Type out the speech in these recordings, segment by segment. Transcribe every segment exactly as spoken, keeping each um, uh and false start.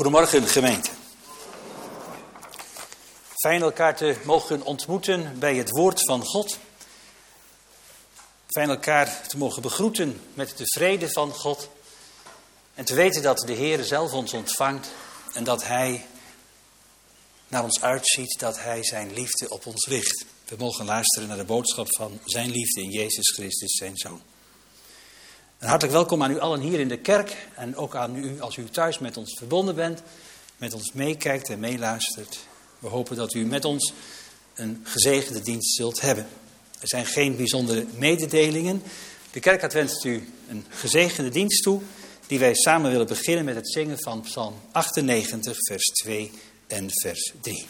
Goedemorgen gemeente. Fijn elkaar te mogen ontmoeten bij het woord van God. Fijn elkaar te mogen begroeten met de vrede van God. En te weten dat de Heer zelf ons ontvangt en dat Hij naar ons uitziet, dat Hij zijn liefde op ons richt. We mogen luisteren naar de boodschap van zijn liefde in Jezus Christus, zijn Zoon. En hartelijk welkom aan u allen hier in de kerk en ook aan u als u thuis met ons verbonden bent, met ons meekijkt en meeluistert. We hopen dat u met ons een gezegende dienst zult hebben. Er zijn geen bijzondere mededelingen. De kerk wenst u een gezegende dienst toe, die wij samen willen beginnen met het zingen van Psalm achtennegentig, vers twee en vers drie.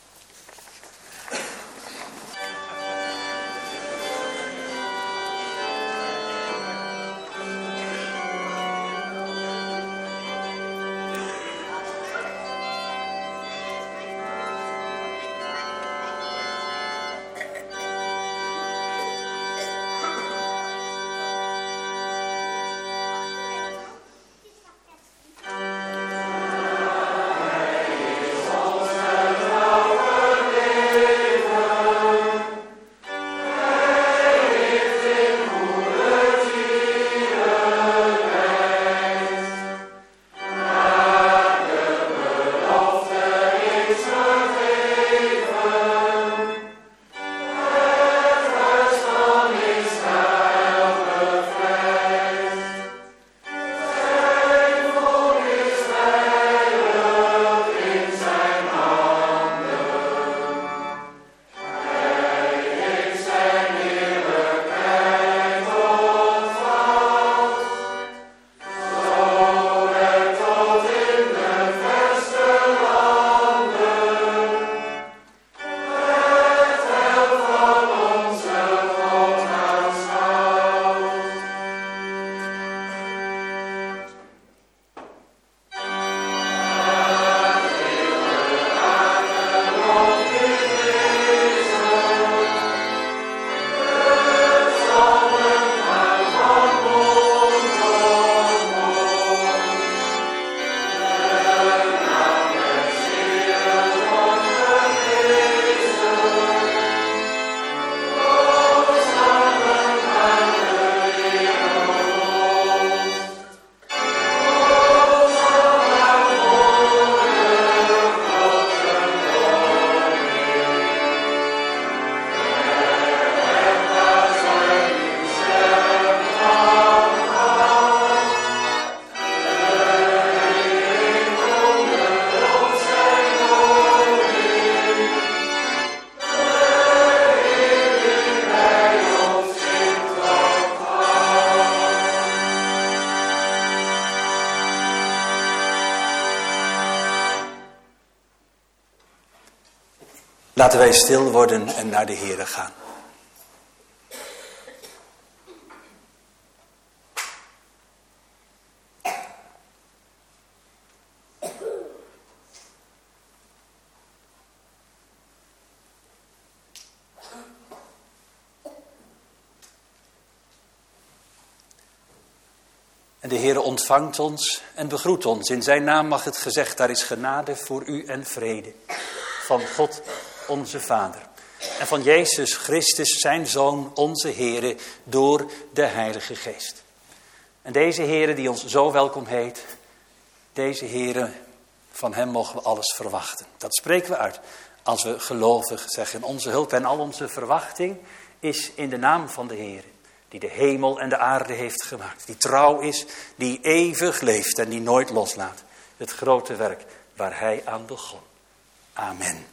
Laten wij stil worden en naar de Heere gaan. En de Heere ontvangt ons en begroet ons. In zijn naam mag het gezegd, daar is genade voor u en vrede. Van God onze Vader. En van Jezus Christus, zijn Zoon, onze Heere, door de Heilige Geest. En deze Heere die ons zo welkom heet, deze Heere, van hem mogen we alles verwachten. Dat spreken we uit als we gelovig zeggen. Onze hulp en al onze verwachting is in de naam van de Heere, die de hemel en de aarde heeft gemaakt. Die trouw is, die eeuwig leeft en die nooit loslaat. Het grote werk waar hij aan begon. Amen.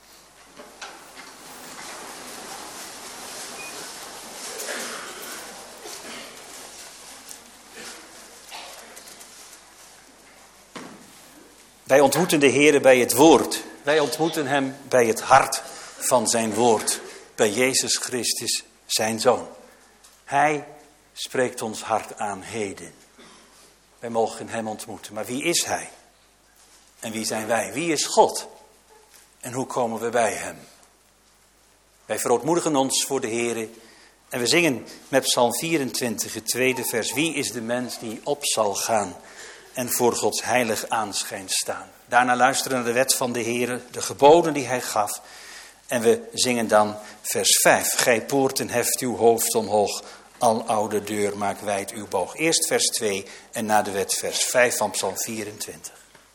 Wij ontmoeten de Heere bij het woord. Wij ontmoeten hem bij het hart van zijn woord. Bij Jezus Christus, zijn Zoon. Hij spreekt ons hart aan heden. Wij mogen hem ontmoeten. Maar wie is hij? En wie zijn wij? Wie is God? En hoe komen we bij hem? Wij verootmoedigen ons voor de Heere. En we zingen met Psalm vierentwintig, het tweede vers. Wie is de mens die op zal gaan en voor Gods heilig aanschijn staan. Daarna luisteren naar de wet van de Heere, de geboden die hij gaf. En we zingen dan vers vijf. Gij poorten, heft uw hoofd omhoog, al oude deur, maak wijd uw boog. Eerst vers twee en na de wet vers vijf van Psalm vierentwintig.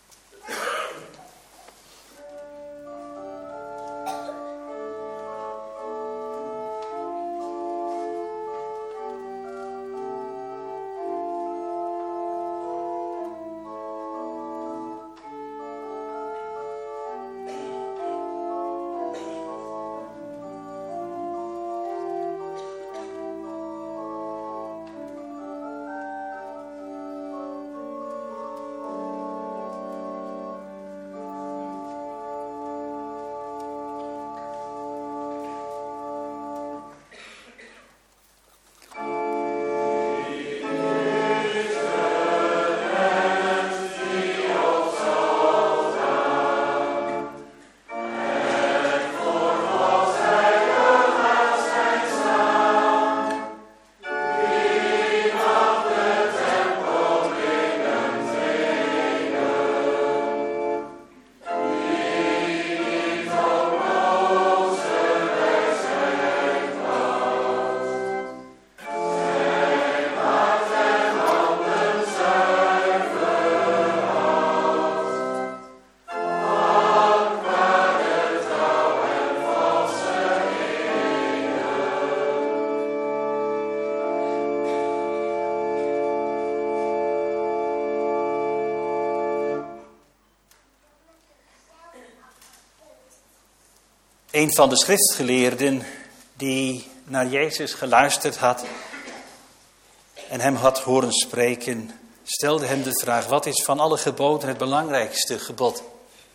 Een van de schriftgeleerden die naar Jezus geluisterd had en hem had horen spreken, stelde hem de vraag: wat is van alle geboden het belangrijkste gebod?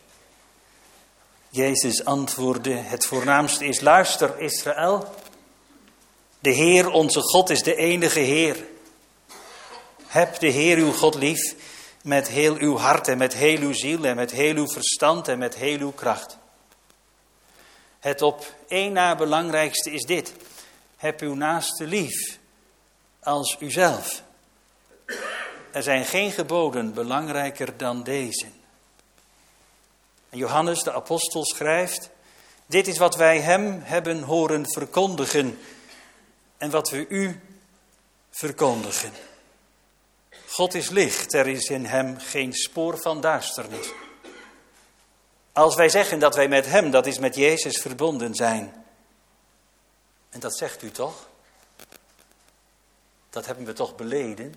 Jezus antwoordde: het voornaamste is: luister Israël, de Heer onze God is de enige Heer. Heb de Heer uw God lief met heel uw hart en met heel uw ziel en met heel uw verstand en met heel uw kracht. Het op één na belangrijkste is dit: heb uw naaste lief als uzelf. Er zijn geen geboden belangrijker dan deze. En Johannes de apostel schrijft: dit is wat wij hem hebben horen verkondigen en wat we u verkondigen. God is licht, er is in hem geen spoor van duisternis. Als wij zeggen dat wij met hem, dat is met Jezus, verbonden zijn. En dat zegt u toch? Dat hebben we toch beleden?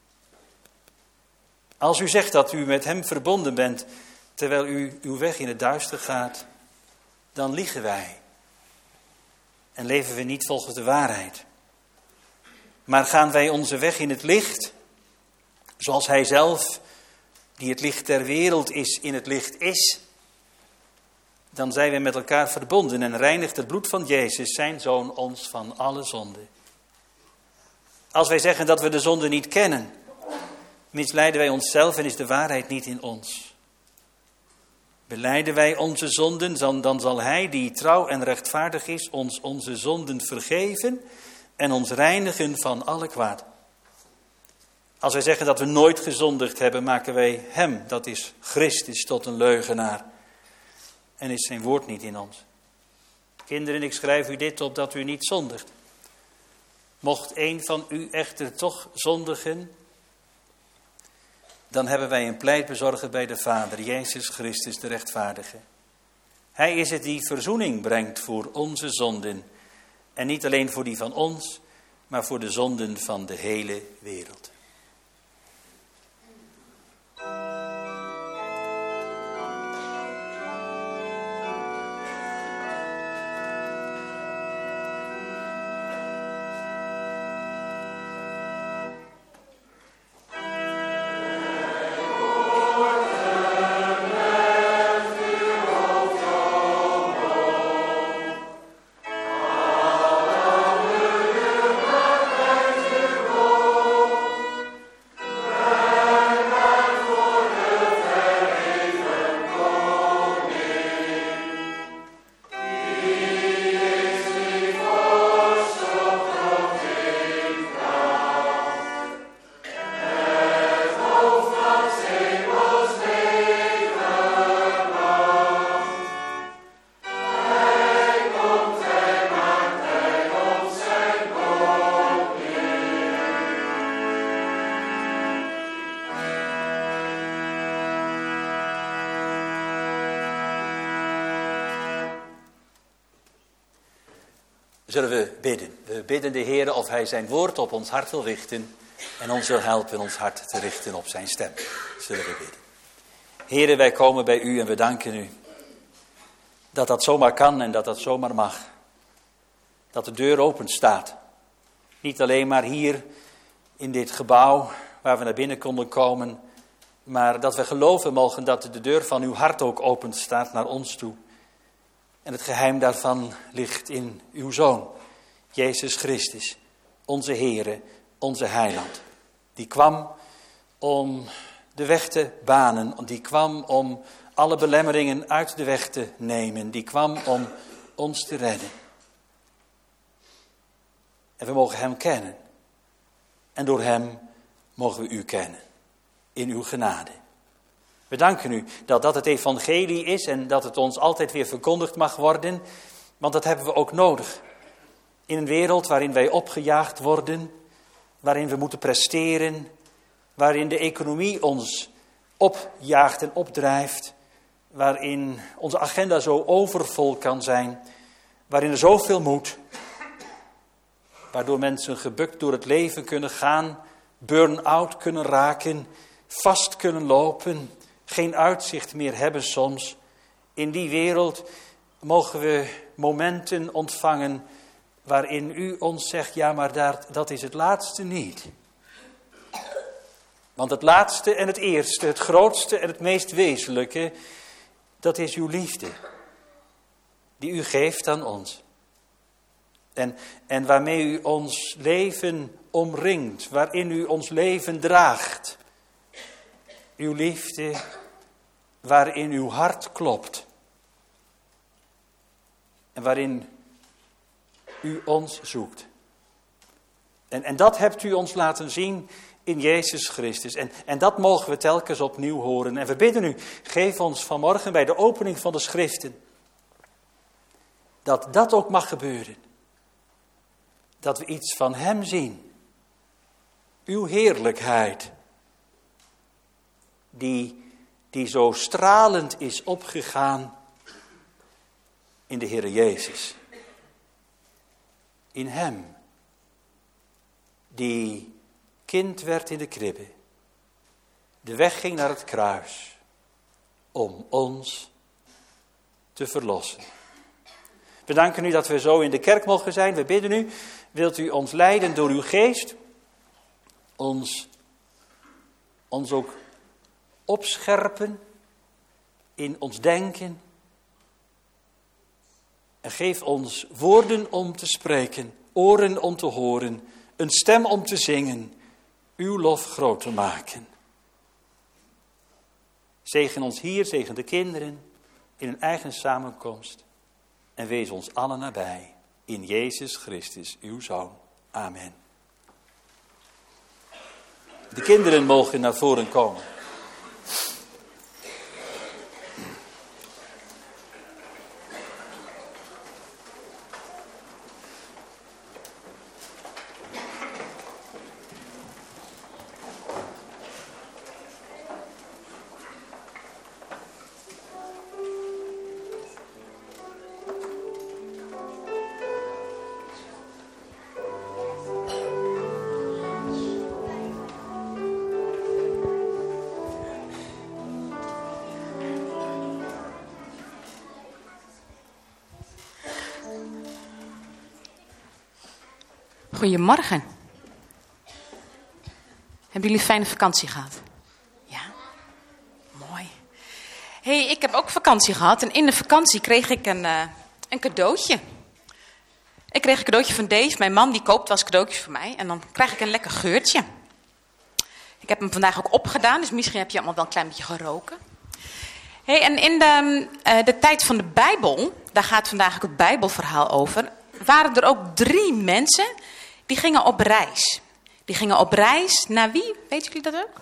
Als u zegt dat u met hem verbonden bent, terwijl u uw weg in het duister gaat, dan liegen wij. En leven we niet volgens de waarheid. Maar gaan wij onze weg in het licht, zoals hij zelf, die het licht der wereld is, in het licht is, dan zijn we met elkaar verbonden en reinigt het bloed van Jezus, zijn Zoon, ons van alle zonde. Als wij zeggen dat we de zonde niet kennen, misleiden wij onszelf en is de waarheid niet in ons. Belijden wij onze zonden, dan zal hij die trouw en rechtvaardig is, ons onze zonden vergeven en ons reinigen van alle kwaad. Als wij zeggen dat we nooit gezondigd hebben, maken wij hem, dat is Christus, tot een leugenaar. En is zijn woord niet in ons. Kinderen, ik schrijf u dit opdat u niet zondigt. Mocht een van u echter toch zondigen, dan hebben wij een pleitbezorger bij de Vader, Jezus Christus de rechtvaardige. Hij is het die verzoening brengt voor onze zonden. En niet alleen voor die van ons, maar voor de zonden van de hele wereld. zullen we bidden. We bidden de Heer of hij zijn woord op ons hart wil richten en ons wil helpen ons hart te richten op zijn stem. Zullen we bidden. Heere, wij komen bij u en we danken u dat dat zomaar kan en dat dat zomaar mag. Dat de deur open staat. Niet alleen maar hier in dit gebouw waar we naar binnen konden komen, maar dat we geloven mogen dat de deur van uw hart ook open staat naar ons toe. En het geheim daarvan ligt in uw Zoon, Jezus Christus, onze Heere, onze Heiland. Die kwam om de weg te banen, die kwam om alle belemmeringen uit de weg te nemen, die kwam om ons te redden. En we mogen hem kennen. En door hem mogen we u kennen, in uw genade. We danken u dat dat het evangelie is en dat het ons altijd weer verkondigd mag worden, want dat hebben we ook nodig. In een wereld waarin wij opgejaagd worden, waarin we moeten presteren, waarin de economie ons opjaagt en opdrijft, waarin onze agenda zo overvol kan zijn, waarin er zoveel moet, waardoor mensen gebukt door het leven kunnen gaan, burn-out kunnen raken, vast kunnen lopen, geen uitzicht meer hebben soms. In die wereld mogen we momenten ontvangen waarin u ons zegt, ja maar daar, dat is het laatste niet. Want het laatste en het eerste, het grootste en het meest wezenlijke, dat is uw liefde. Die u geeft aan ons. En, en waarmee u ons leven omringt, waarin u ons leven draagt. Uw liefde waarin uw hart klopt. En waarin u ons zoekt. En, en dat hebt u ons laten zien in Jezus Christus. En, en dat mogen we telkens opnieuw horen. En we bidden u, geef ons vanmorgen bij de opening van de schriften, dat dat ook mag gebeuren. Dat we iets van hem zien. Uw heerlijkheid. Die, die zo stralend is opgegaan in de Heere Jezus. In hem. Die kind werd in de kribbe. De weg ging naar het kruis. Om ons te verlossen. We danken u dat we zo in de kerk mogen zijn. We bidden u, wilt u ons leiden door uw geest. Ons, ons ook opscherpen in ons denken. En geef ons woorden om te spreken, oren om te horen, een stem om te zingen, uw lof groot te maken. Zegen ons hier, zegen de kinderen in een eigen samenkomst. En wees ons allen nabij, in Jezus Christus, uw Zoon. Amen. De kinderen mogen naar voren komen. Goedemorgen. Hebben jullie een fijne vakantie gehad? Ja? Mooi. Hé, hey, ik heb ook vakantie gehad en in de vakantie kreeg ik een, uh, een cadeautje. Ik kreeg een cadeautje van Dave. Mijn man die koopt wel eens cadeautjes voor mij en dan krijg ik een lekker geurtje. Ik heb hem vandaag ook opgedaan, dus misschien heb je allemaal wel een klein beetje geroken. Hey, en in de, uh, de tijd van de Bijbel, daar gaat vandaag ook het Bijbelverhaal over, waren er ook drie mensen die gingen op reis. Die gingen op reis naar wie? Weten jullie dat ook?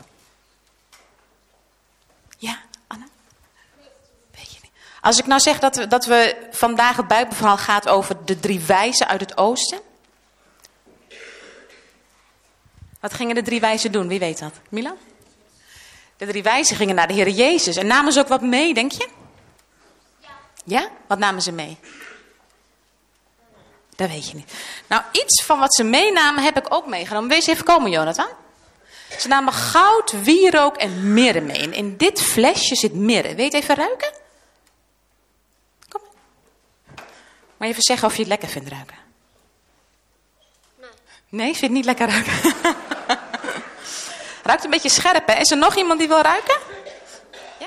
Ja, Anna? Weet je niet. Als ik nou zeg dat we, dat we vandaag het Bijbelverhaal gaat over de drie wijzen uit het oosten. Wat gingen de drie wijzen doen? Wie weet dat? Milan? De drie wijzen gingen naar de Heer Jezus. En namen ze ook wat mee, denk je? Ja. Ja? Wat namen ze mee? Dat weet je niet. Nou, iets van wat ze meenamen heb ik ook meegenomen. Wees even komen, Jonathan. Ze namen goud, wierook en mirre mee. En in dit flesje zit mirre. Weet je even ruiken? Kom. Moet je even zeggen of je het lekker vindt ruiken? Nee. Nee, vind je het niet lekker ruiken? Ruikt een beetje scherp, hè? Is er nog iemand die wil ruiken? Ja?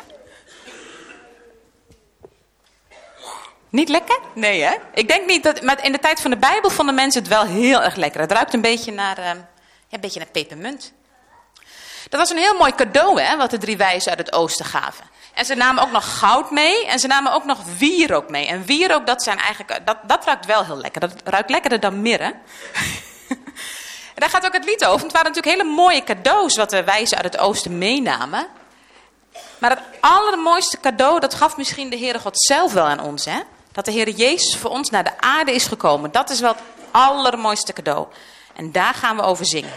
Niet lekker? Nee, hè? Ik denk niet dat... Maar in de tijd van de Bijbel vonden mensen het wel heel erg lekker. Het ruikt een beetje naar... Uh, ja, een beetje naar pepermunt. Dat was een heel mooi cadeau, hè, wat de drie wijzen uit het oosten gaven. En ze namen ook nog goud mee en ze namen ook nog wierook mee. En wierook, dat, zijn eigenlijk, dat, dat ruikt wel heel lekker. Dat ruikt lekkerder dan mirre. En daar gaat ook het lied over. Het waren natuurlijk hele mooie cadeaus wat de wijzen uit het oosten meenamen. Maar het allermooiste cadeau, dat gaf misschien de Heere God zelf wel aan ons. Hè? Dat de Heere Jezus voor ons naar de aarde is gekomen. Dat is wel het allermooiste cadeau. En daar gaan we over zingen.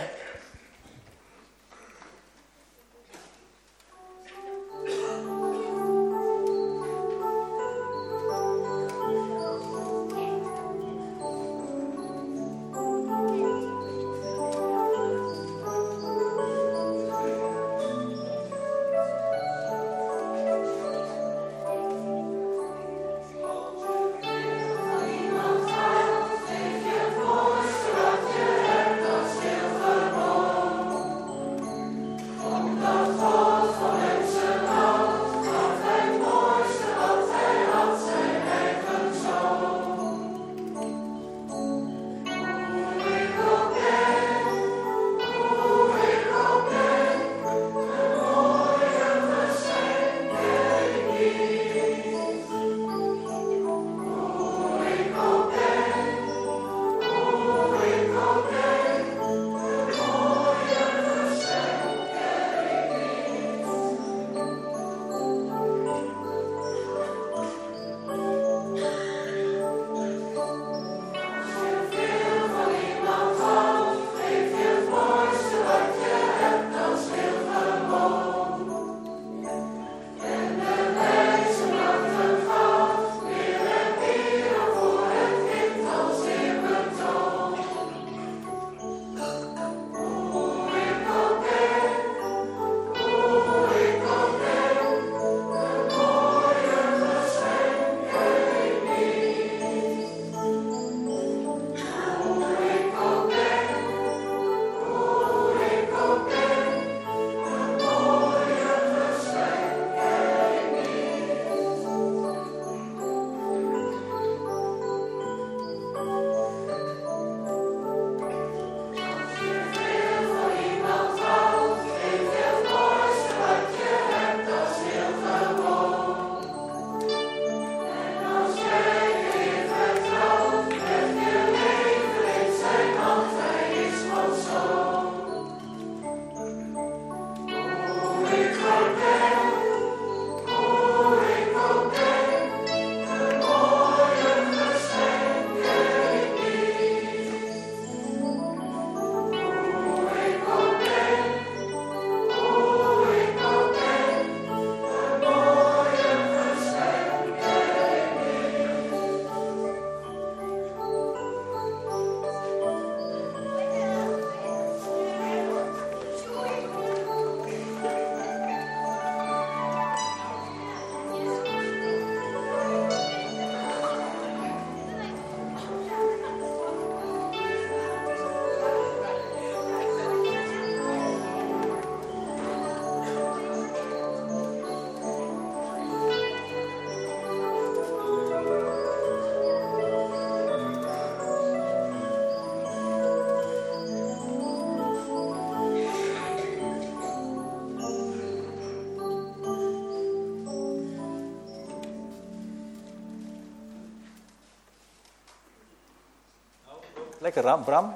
Lekker, Bram?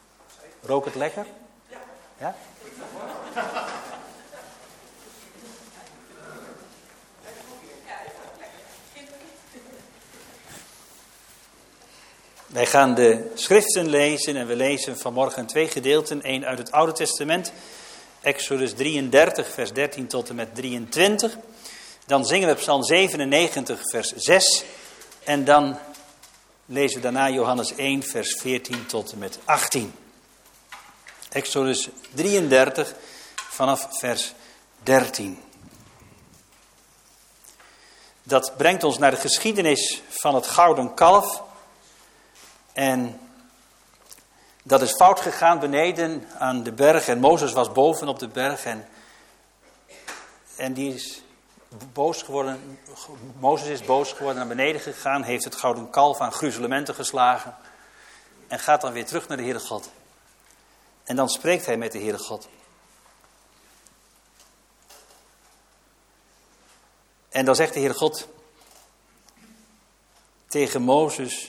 Rook het lekker? Ja? Wij gaan de schriften lezen en we lezen vanmorgen twee gedeelten. Eén uit het Oude Testament, Exodus drieëndertig, vers dertien tot en met drieëntwintig. Dan zingen we Psalm zevenennegentig, vers zes. En dan lezen we daarna Johannes één, vers veertien tot en met achttien. Exodus drieëndertig, vanaf vers dertien. Dat brengt ons naar de geschiedenis van het gouden kalf. En dat is fout gegaan beneden aan de berg. En Mozes was boven op de berg. En, en die is boos geworden. Mozes is boos geworden, naar beneden gegaan. Heeft het gouden kalf aan gruzelementen geslagen. En gaat dan weer terug naar de Heere God. En dan spreekt hij met de Heere God. En dan zegt de Heere God tegen Mozes.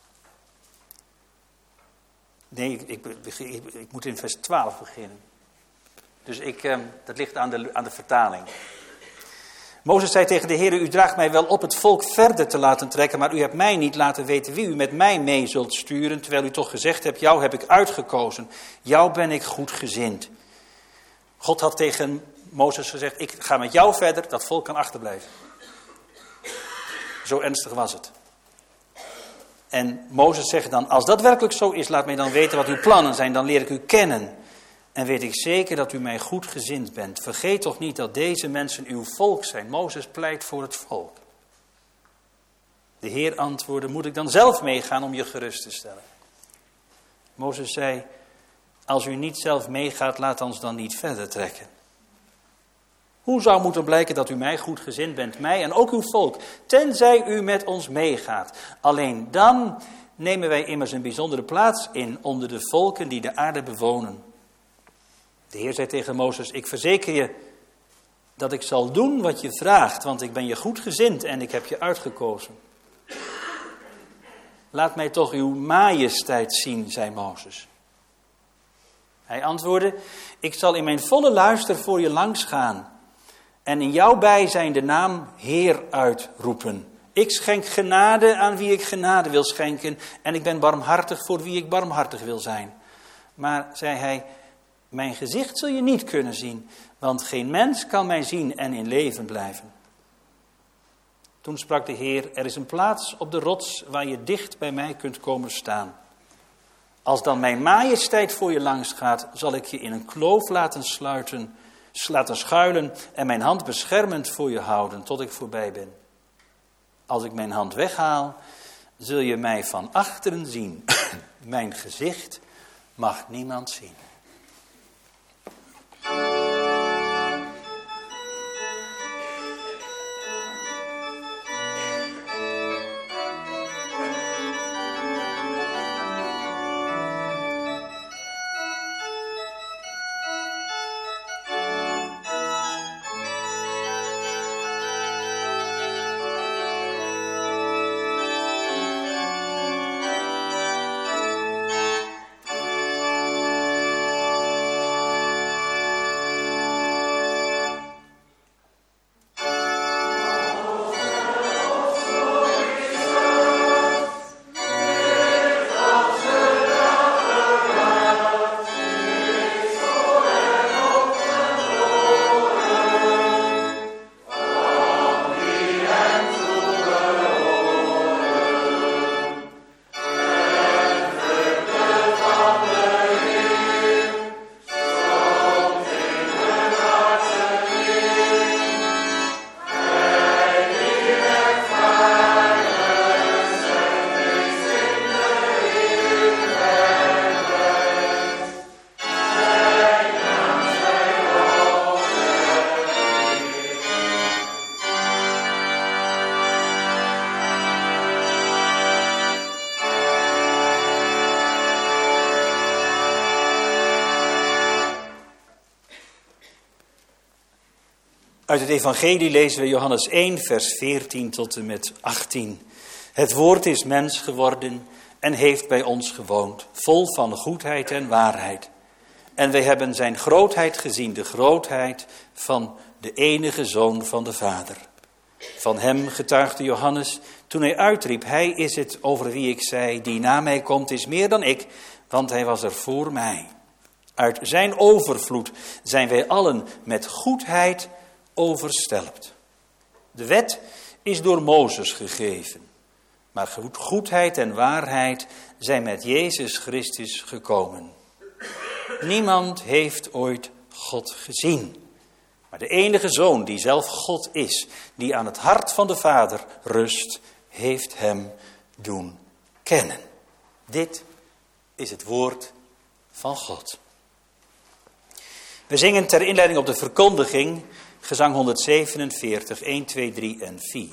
Nee, ik, ik, ik, ik moet in vers twaalf beginnen. Dus ik, eh, dat ligt aan de, aan de vertaling. Mozes zei tegen de Heere, u draagt mij wel op het volk verder te laten trekken, maar u hebt mij niet laten weten wie u met mij mee zult sturen, terwijl u toch gezegd hebt, jou heb ik uitgekozen. Jou ben ik goedgezind. God had tegen Mozes gezegd, ik ga met jou verder, dat volk kan achterblijven. Zo ernstig was het. En Mozes zegt dan, als dat werkelijk zo is, laat mij dan weten wat uw plannen zijn, dan leer ik u kennen. En weet ik zeker dat u mij goedgezind bent. Vergeet toch niet dat deze mensen uw volk zijn. Mozes pleit voor het volk. De Heer antwoordde, moet ik dan zelf meegaan om je gerust te stellen? Mozes zei, als u niet zelf meegaat, laat ons dan niet verder trekken. Hoe zou moeten blijken dat u mij goedgezind bent, mij en ook uw volk, tenzij u met ons meegaat? Alleen dan nemen wij immers een bijzondere plaats in onder de volken die de aarde bewonen. De Heer zei tegen Mozes, ik verzeker je dat ik zal doen wat je vraagt, want ik ben je goedgezind en ik heb je uitgekozen. Laat mij toch uw majesteit zien, zei Mozes. Hij antwoordde, ik zal in mijn volle luister voor je langs gaan en in jouw bijzijn de naam Heer uitroepen. Ik schenk genade aan wie ik genade wil schenken en ik ben barmhartig voor wie ik barmhartig wil zijn. Maar, zei hij, mijn gezicht zul je niet kunnen zien, want geen mens kan mij zien en in leven blijven. Toen sprak de Heer, er is een plaats op de rots waar je dicht bij mij kunt komen staan. Als dan mijn majesteit voor je langs gaat, zal ik je in een kloof laten sluiten, laten schuilen en mijn hand beschermend voor je houden tot ik voorbij ben. Als ik mijn hand weghaal, zul je mij van achteren zien. Mijn gezicht mag niemand zien. Uit het evangelie lezen we Johannes één, vers veertien tot en met achttien. Het woord is mens geworden en heeft bij ons gewoond, vol van goedheid en waarheid. En wij hebben zijn grootheid gezien, de grootheid van de enige Zoon van de Vader. Van hem getuigde Johannes toen hij uitriep, hij is het over wie ik zei, die na mij komt is meer dan ik, want hij was er voor mij. Uit zijn overvloed zijn wij allen met goedheid overstelpt. De wet is door Mozes gegeven. Maar goedheid en waarheid zijn met Jezus Christus gekomen. Niemand heeft ooit God gezien. Maar de enige Zoon die zelf God is, die aan het hart van de Vader rust, heeft hem doen kennen. Dit is het woord van God. We zingen ter inleiding op de verkondiging gezang honderdzevenenveertig, een, twee, drie en vier.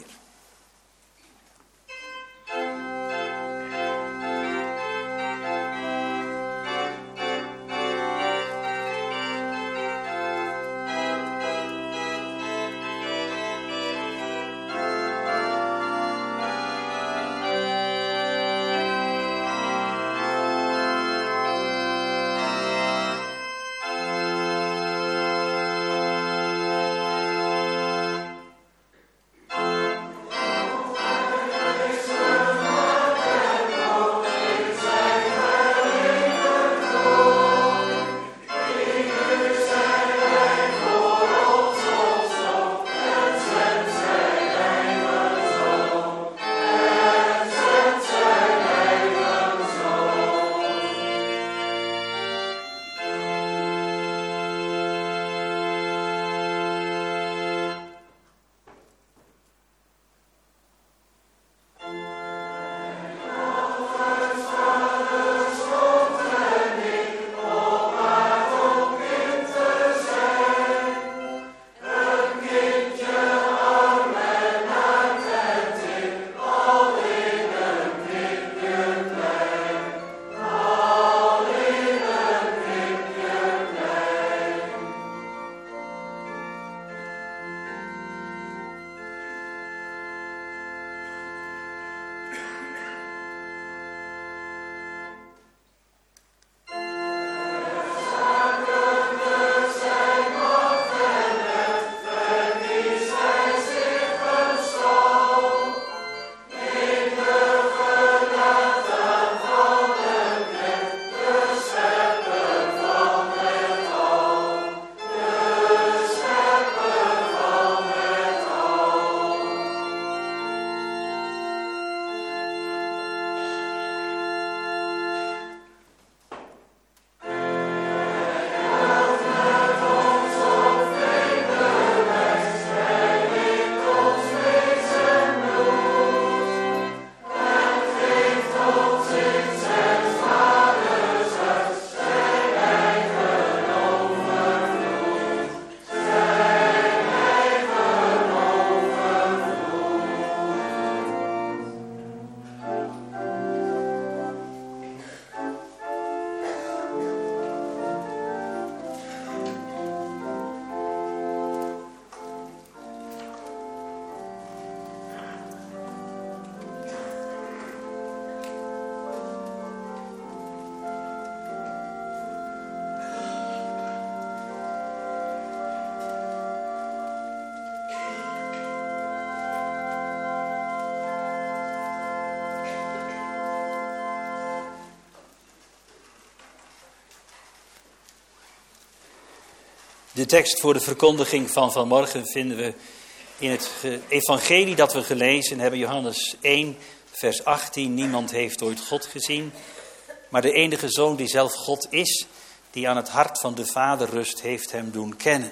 De tekst voor de verkondiging van vanmorgen vinden we in het evangelie dat we gelezen hebben, Johannes één, vers achttien. Niemand heeft ooit God gezien, maar de enige Zoon die zelf God is, die aan het hart van de Vader rust, heeft hem doen kennen.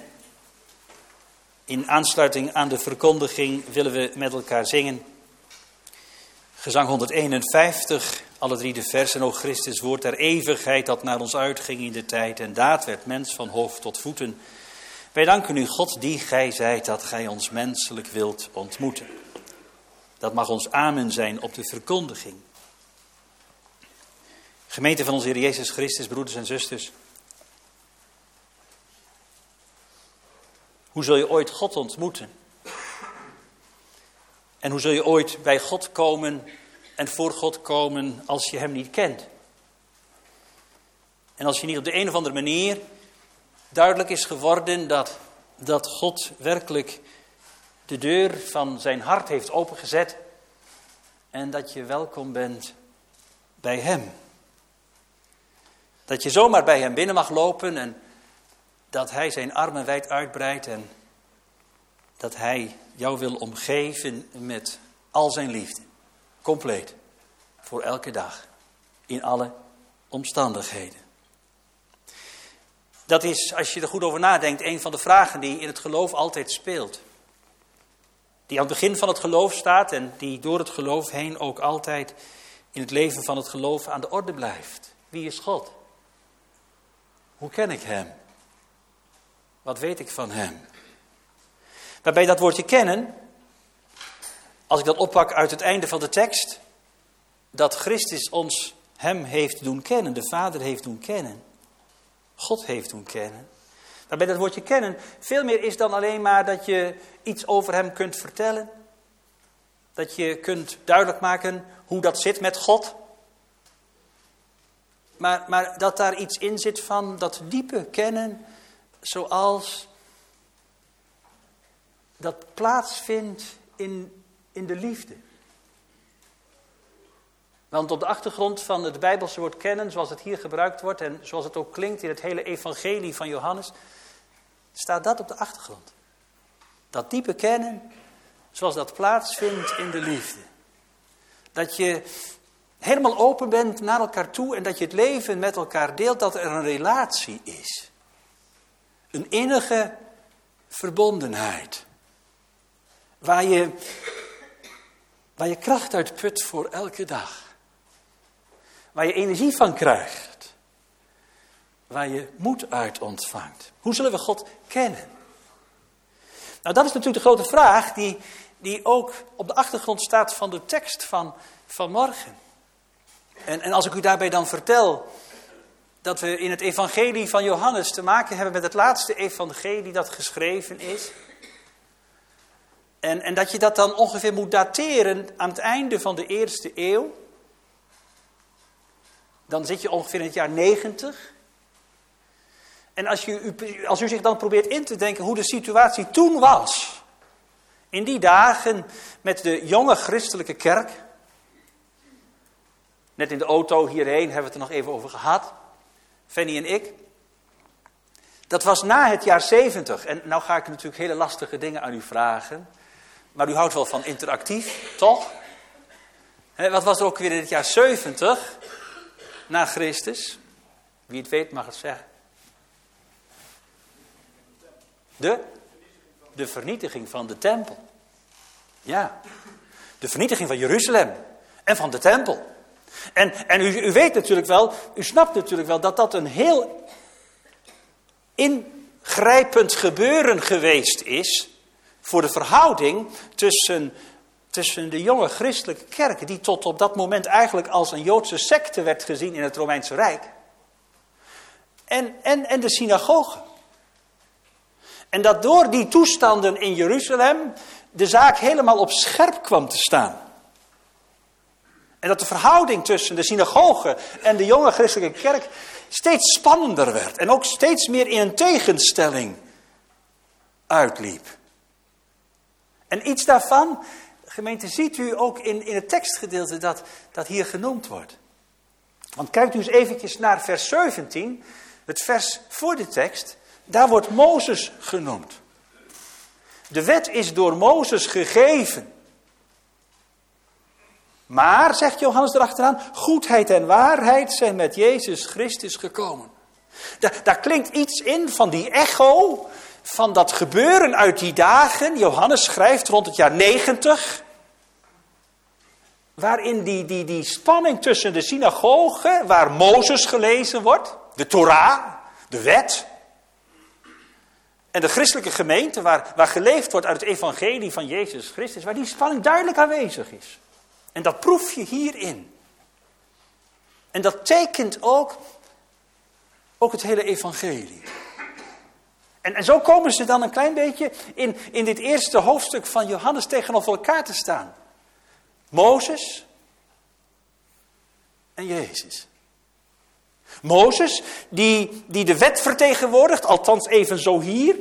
In aansluiting aan de verkondiging willen we met elkaar zingen gezang honderdeenenvijftig, alle drie de versen. O Christus, woord der eeuwigheid dat naar ons uitging in de tijd en daad werd mens van hoofd tot voeten. Wij danken u, God, die gij zijt, dat gij ons menselijk wilt ontmoeten. Dat mag ons amen zijn op de verkondiging. Gemeente van onze Heer Jezus Christus, broeders en zusters. Hoe zul je ooit God ontmoeten? En hoe zul je ooit bij God komen en voor God komen als je hem niet kent? En als je niet op de een of andere manier duidelijk is geworden dat, dat God werkelijk de deur van zijn hart heeft opengezet en dat je welkom bent bij hem. Dat je zomaar bij hem binnen mag lopen en dat hij zijn armen wijd uitbreidt en dat hij jou wil omgeven met al zijn liefde. Compleet. Voor elke dag. In alle omstandigheden. Dat is, als je er goed over nadenkt, een van de vragen die in het geloof altijd speelt. Die aan het begin van het geloof staat en die door het geloof heen ook altijd in het leven van het geloof aan de orde blijft. Wie is God? Hoe ken ik hem? Wat weet ik van hem? Waarbij dat woordje kennen, als ik dat oppak uit het einde van de tekst, dat Christus ons hem heeft doen kennen, de Vader heeft doen kennen, God heeft doen kennen. Waarbij dat woordje kennen veel meer is dan alleen maar dat je iets over hem kunt vertellen. Dat je kunt duidelijk maken hoe dat zit met God. Maar, maar dat daar iets in zit van dat diepe kennen, zoals dat plaatsvindt in, in de liefde. Want op de achtergrond van het Bijbelse woord kennen, zoals het hier gebruikt wordt en zoals het ook klinkt in het hele evangelie van Johannes, staat dat op de achtergrond. Dat diepe kennen, zoals dat plaatsvindt in de liefde. Dat je helemaal open bent naar elkaar toe en dat je het leven met elkaar deelt, dat er een relatie is. Een innige verbondenheid. Waar je, waar je kracht uit put voor elke dag. Waar je energie van krijgt. Waar je moed uit ontvangt. Hoe zullen we God kennen? Nou, dat is natuurlijk de grote vraag die, die ook op de achtergrond staat van de tekst van, van morgen. En, en als ik u daarbij dan vertel dat we in het evangelie van Johannes te maken hebben met het laatste evangelie dat geschreven is. En, en dat je dat dan ongeveer moet dateren aan het einde van de eerste eeuw. Dan zit je ongeveer in het jaar negentig. En als, je, als u zich dan probeert in te denken hoe de situatie toen was. In die dagen met de jonge christelijke kerk. Net in de auto hierheen hebben we het er nog even over gehad. Fanny en ik. Dat was na het jaar zeventig. En nou ga ik natuurlijk hele lastige dingen aan u vragen. Maar u houdt wel van interactief, toch? He, wat was er ook weer in het jaar zeventig? Na Christus. Wie het weet mag het zeggen. De? De vernietiging van de tempel. Ja. De vernietiging van Jeruzalem. En van de tempel. En, en u, u weet natuurlijk wel, u snapt natuurlijk wel dat dat een heel ingrijpend gebeuren geweest is voor de verhouding tussen, tussen de jonge christelijke kerk, die tot op dat moment eigenlijk als een Joodse secte werd gezien in het Romeinse Rijk, en, en, en de synagogen. En dat door die toestanden in Jeruzalem de zaak helemaal op scherp kwam te staan. En dat de verhouding tussen de synagoge en de jonge christelijke kerk steeds spannender werd. En ook steeds meer in een tegenstelling uitliep. En iets daarvan, gemeente, ziet u ook in, in het tekstgedeelte dat, dat hier genoemd wordt. Want kijkt u eens eventjes naar vers zeventien, het vers voor de tekst. Daar wordt Mozes genoemd. De wet is door Mozes gegeven. Maar, zegt Johannes erachteraan, goedheid en waarheid zijn met Jezus Christus gekomen. Daar, daar klinkt iets in van die echo, van dat gebeuren uit die dagen. Johannes schrijft rond het jaar negentig. Waarin die, die, die spanning tussen de synagoge, waar Mozes gelezen wordt, de Torah, de wet. En de christelijke gemeente, waar, waar geleefd wordt uit het evangelie van Jezus Christus, waar die spanning duidelijk aanwezig is. En dat proef je hierin. En dat tekent ook, ook het hele evangelie. En, en zo komen ze dan een klein beetje in, in dit eerste hoofdstuk van Johannes tegenover elkaar te staan. Mozes en Jezus. Mozes, die, die de wet vertegenwoordigt, althans even zo hier.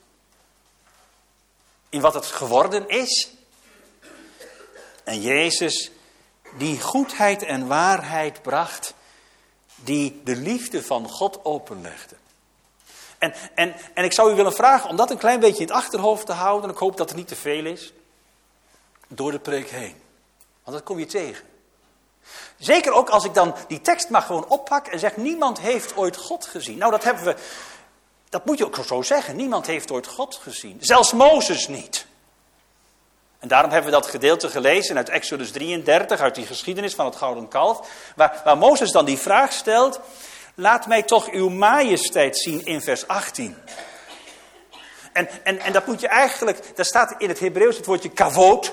In wat het geworden is. En Jezus, die goedheid en waarheid bracht, die de liefde van God openlegde. En, en, en ik zou u willen vragen om dat een klein beetje in het achterhoofd te houden, en ik hoop dat het niet te veel is, door de preek heen. Want dat kom je tegen. Zeker ook als ik dan die tekst maar gewoon oppak en zeg, niemand heeft ooit God gezien. Nou, dat hebben we, dat moet je ook zo zeggen. Niemand heeft ooit God gezien. Zelfs Mozes niet. En daarom hebben we dat gedeelte gelezen uit Exodus drieëndertig, uit die geschiedenis van het gouden kalf. Waar, waar Mozes dan die vraag stelt, laat mij toch uw majesteit zien in vers achttien. En, en, en dat moet je eigenlijk, daar staat in het Hebreeuws het woordje kavod.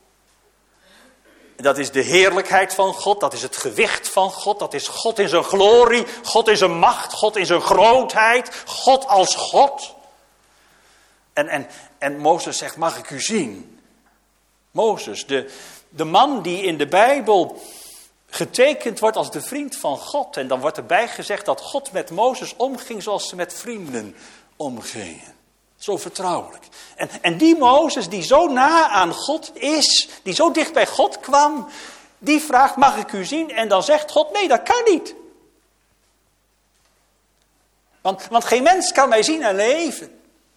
Dat is de heerlijkheid van God, dat is het gewicht van God, dat is God in zijn glorie, God in zijn macht, God in zijn grootheid, God als God. En, en, en Mozes zegt, mag ik u zien? Mozes, de, de man die in de Bijbel getekend wordt als de vriend van God. En dan wordt erbij gezegd dat God met Mozes omging zoals ze met vrienden omgingen. Zo vertrouwelijk. En, en die Mozes die zo na aan God is, die zo dicht bij God kwam, die vraagt, mag ik u zien? En dan zegt God, nee, dat kan niet. Want, want geen mens kan mij zien en leven.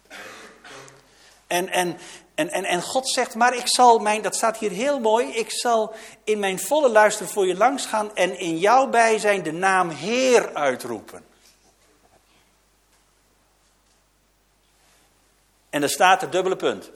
En, en, en, en, en God zegt, maar ik zal mijn, dat staat hier heel mooi, ik zal in mijn volle luister voor je langs gaan en in jouw bijzijn de naam Heer uitroepen. En er staat het dubbele punt.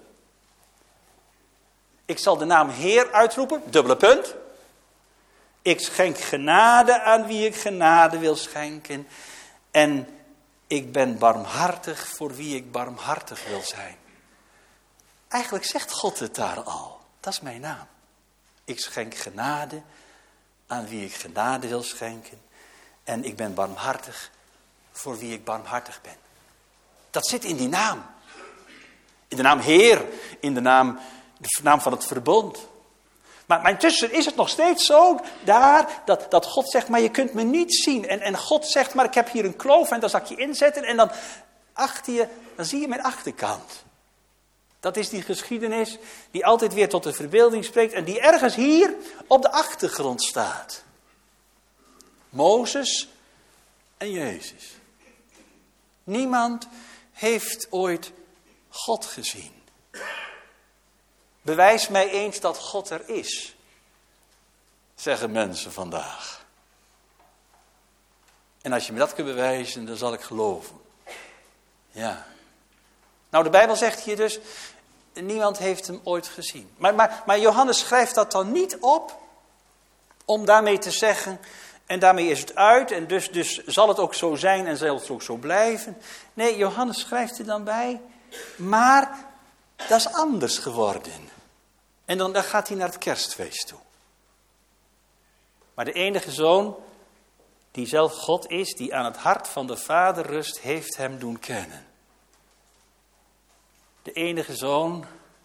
Ik zal de naam Heer uitroepen, dubbele punt. Ik schenk genade aan wie ik genade wil schenken. En ik ben barmhartig voor wie ik barmhartig wil zijn. Eigenlijk zegt God het daar al. Dat is mijn naam. Ik schenk genade aan wie ik genade wil schenken. En ik ben barmhartig voor wie ik barmhartig ben. Dat zit in die naam. In de naam Heer, in de naam, de naam van het verbond. Maar, maar intussen is het nog steeds zo daar dat, dat God zegt, maar je kunt me niet zien. En, en God zegt, maar ik heb hier een kloof en daar zal ik je inzetten. En dan achter je, dan zie je mijn achterkant. Dat is die geschiedenis die altijd weer tot de verbeelding spreekt. En die ergens hier op de achtergrond staat. Mozes en Jezus. Niemand heeft ooit God gezien. Bewijs mij eens dat God er is, zeggen mensen vandaag. En als je me dat kunt bewijzen, dan zal ik geloven. Ja. Nou, de Bijbel zegt hier dus, niemand heeft hem ooit gezien. Maar, maar, maar Johannes schrijft dat dan niet op, om daarmee te zeggen, en daarmee is het uit, en dus, dus zal het ook zo zijn en zal het ook zo blijven. Nee, Johannes schrijft er dan bij, maar dat is anders geworden. En dan, dan gaat hij naar het kerstfeest toe. Maar de enige zoon, die zelf God is, die aan het hart van de Vader rust, heeft hem doen kennen. De enige zoon,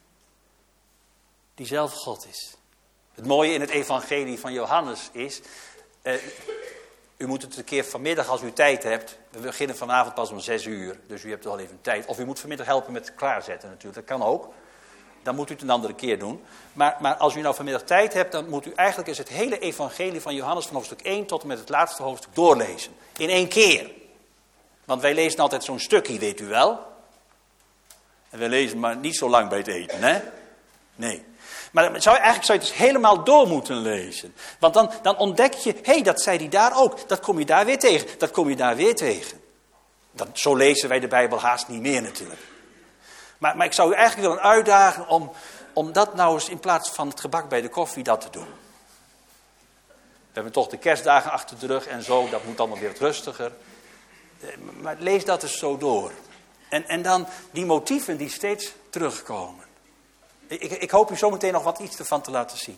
die zelf God is. Het mooie in het evangelie van Johannes is, eh, u moet het een keer vanmiddag als u tijd hebt. We beginnen vanavond pas om zes uur, dus u hebt wel even tijd. Of u moet vanmiddag helpen met klaarzetten natuurlijk, dat kan ook. Dan moet u het een andere keer doen. Maar, maar als u nou vanmiddag tijd hebt, dan moet u eigenlijk eens het hele evangelie van Johannes van hoofdstuk één tot en met het laatste hoofdstuk doorlezen. In één keer. Want wij lezen altijd zo'n stukje, weet u wel. En wij lezen maar niet zo lang bij het eten, hè? Nee. Maar zou, eigenlijk zou je het dus helemaal door moeten lezen. Want dan, dan ontdek je, hé, hey, dat zei hij daar ook. Dat kom je daar weer tegen. Dat kom je daar weer tegen. Dat, zo lezen wij de Bijbel haast niet meer natuurlijk. Maar, maar ik zou u eigenlijk willen uitdagen om, om dat nou eens in plaats van het gebak bij de koffie dat te doen. We hebben toch de kerstdagen achter de rug en zo. Dat moet allemaal weer wat rustiger. Maar lees dat eens zo door. En, en dan die motieven die steeds terugkomen. Ik, ik hoop u zometeen nog wat iets ervan te laten zien.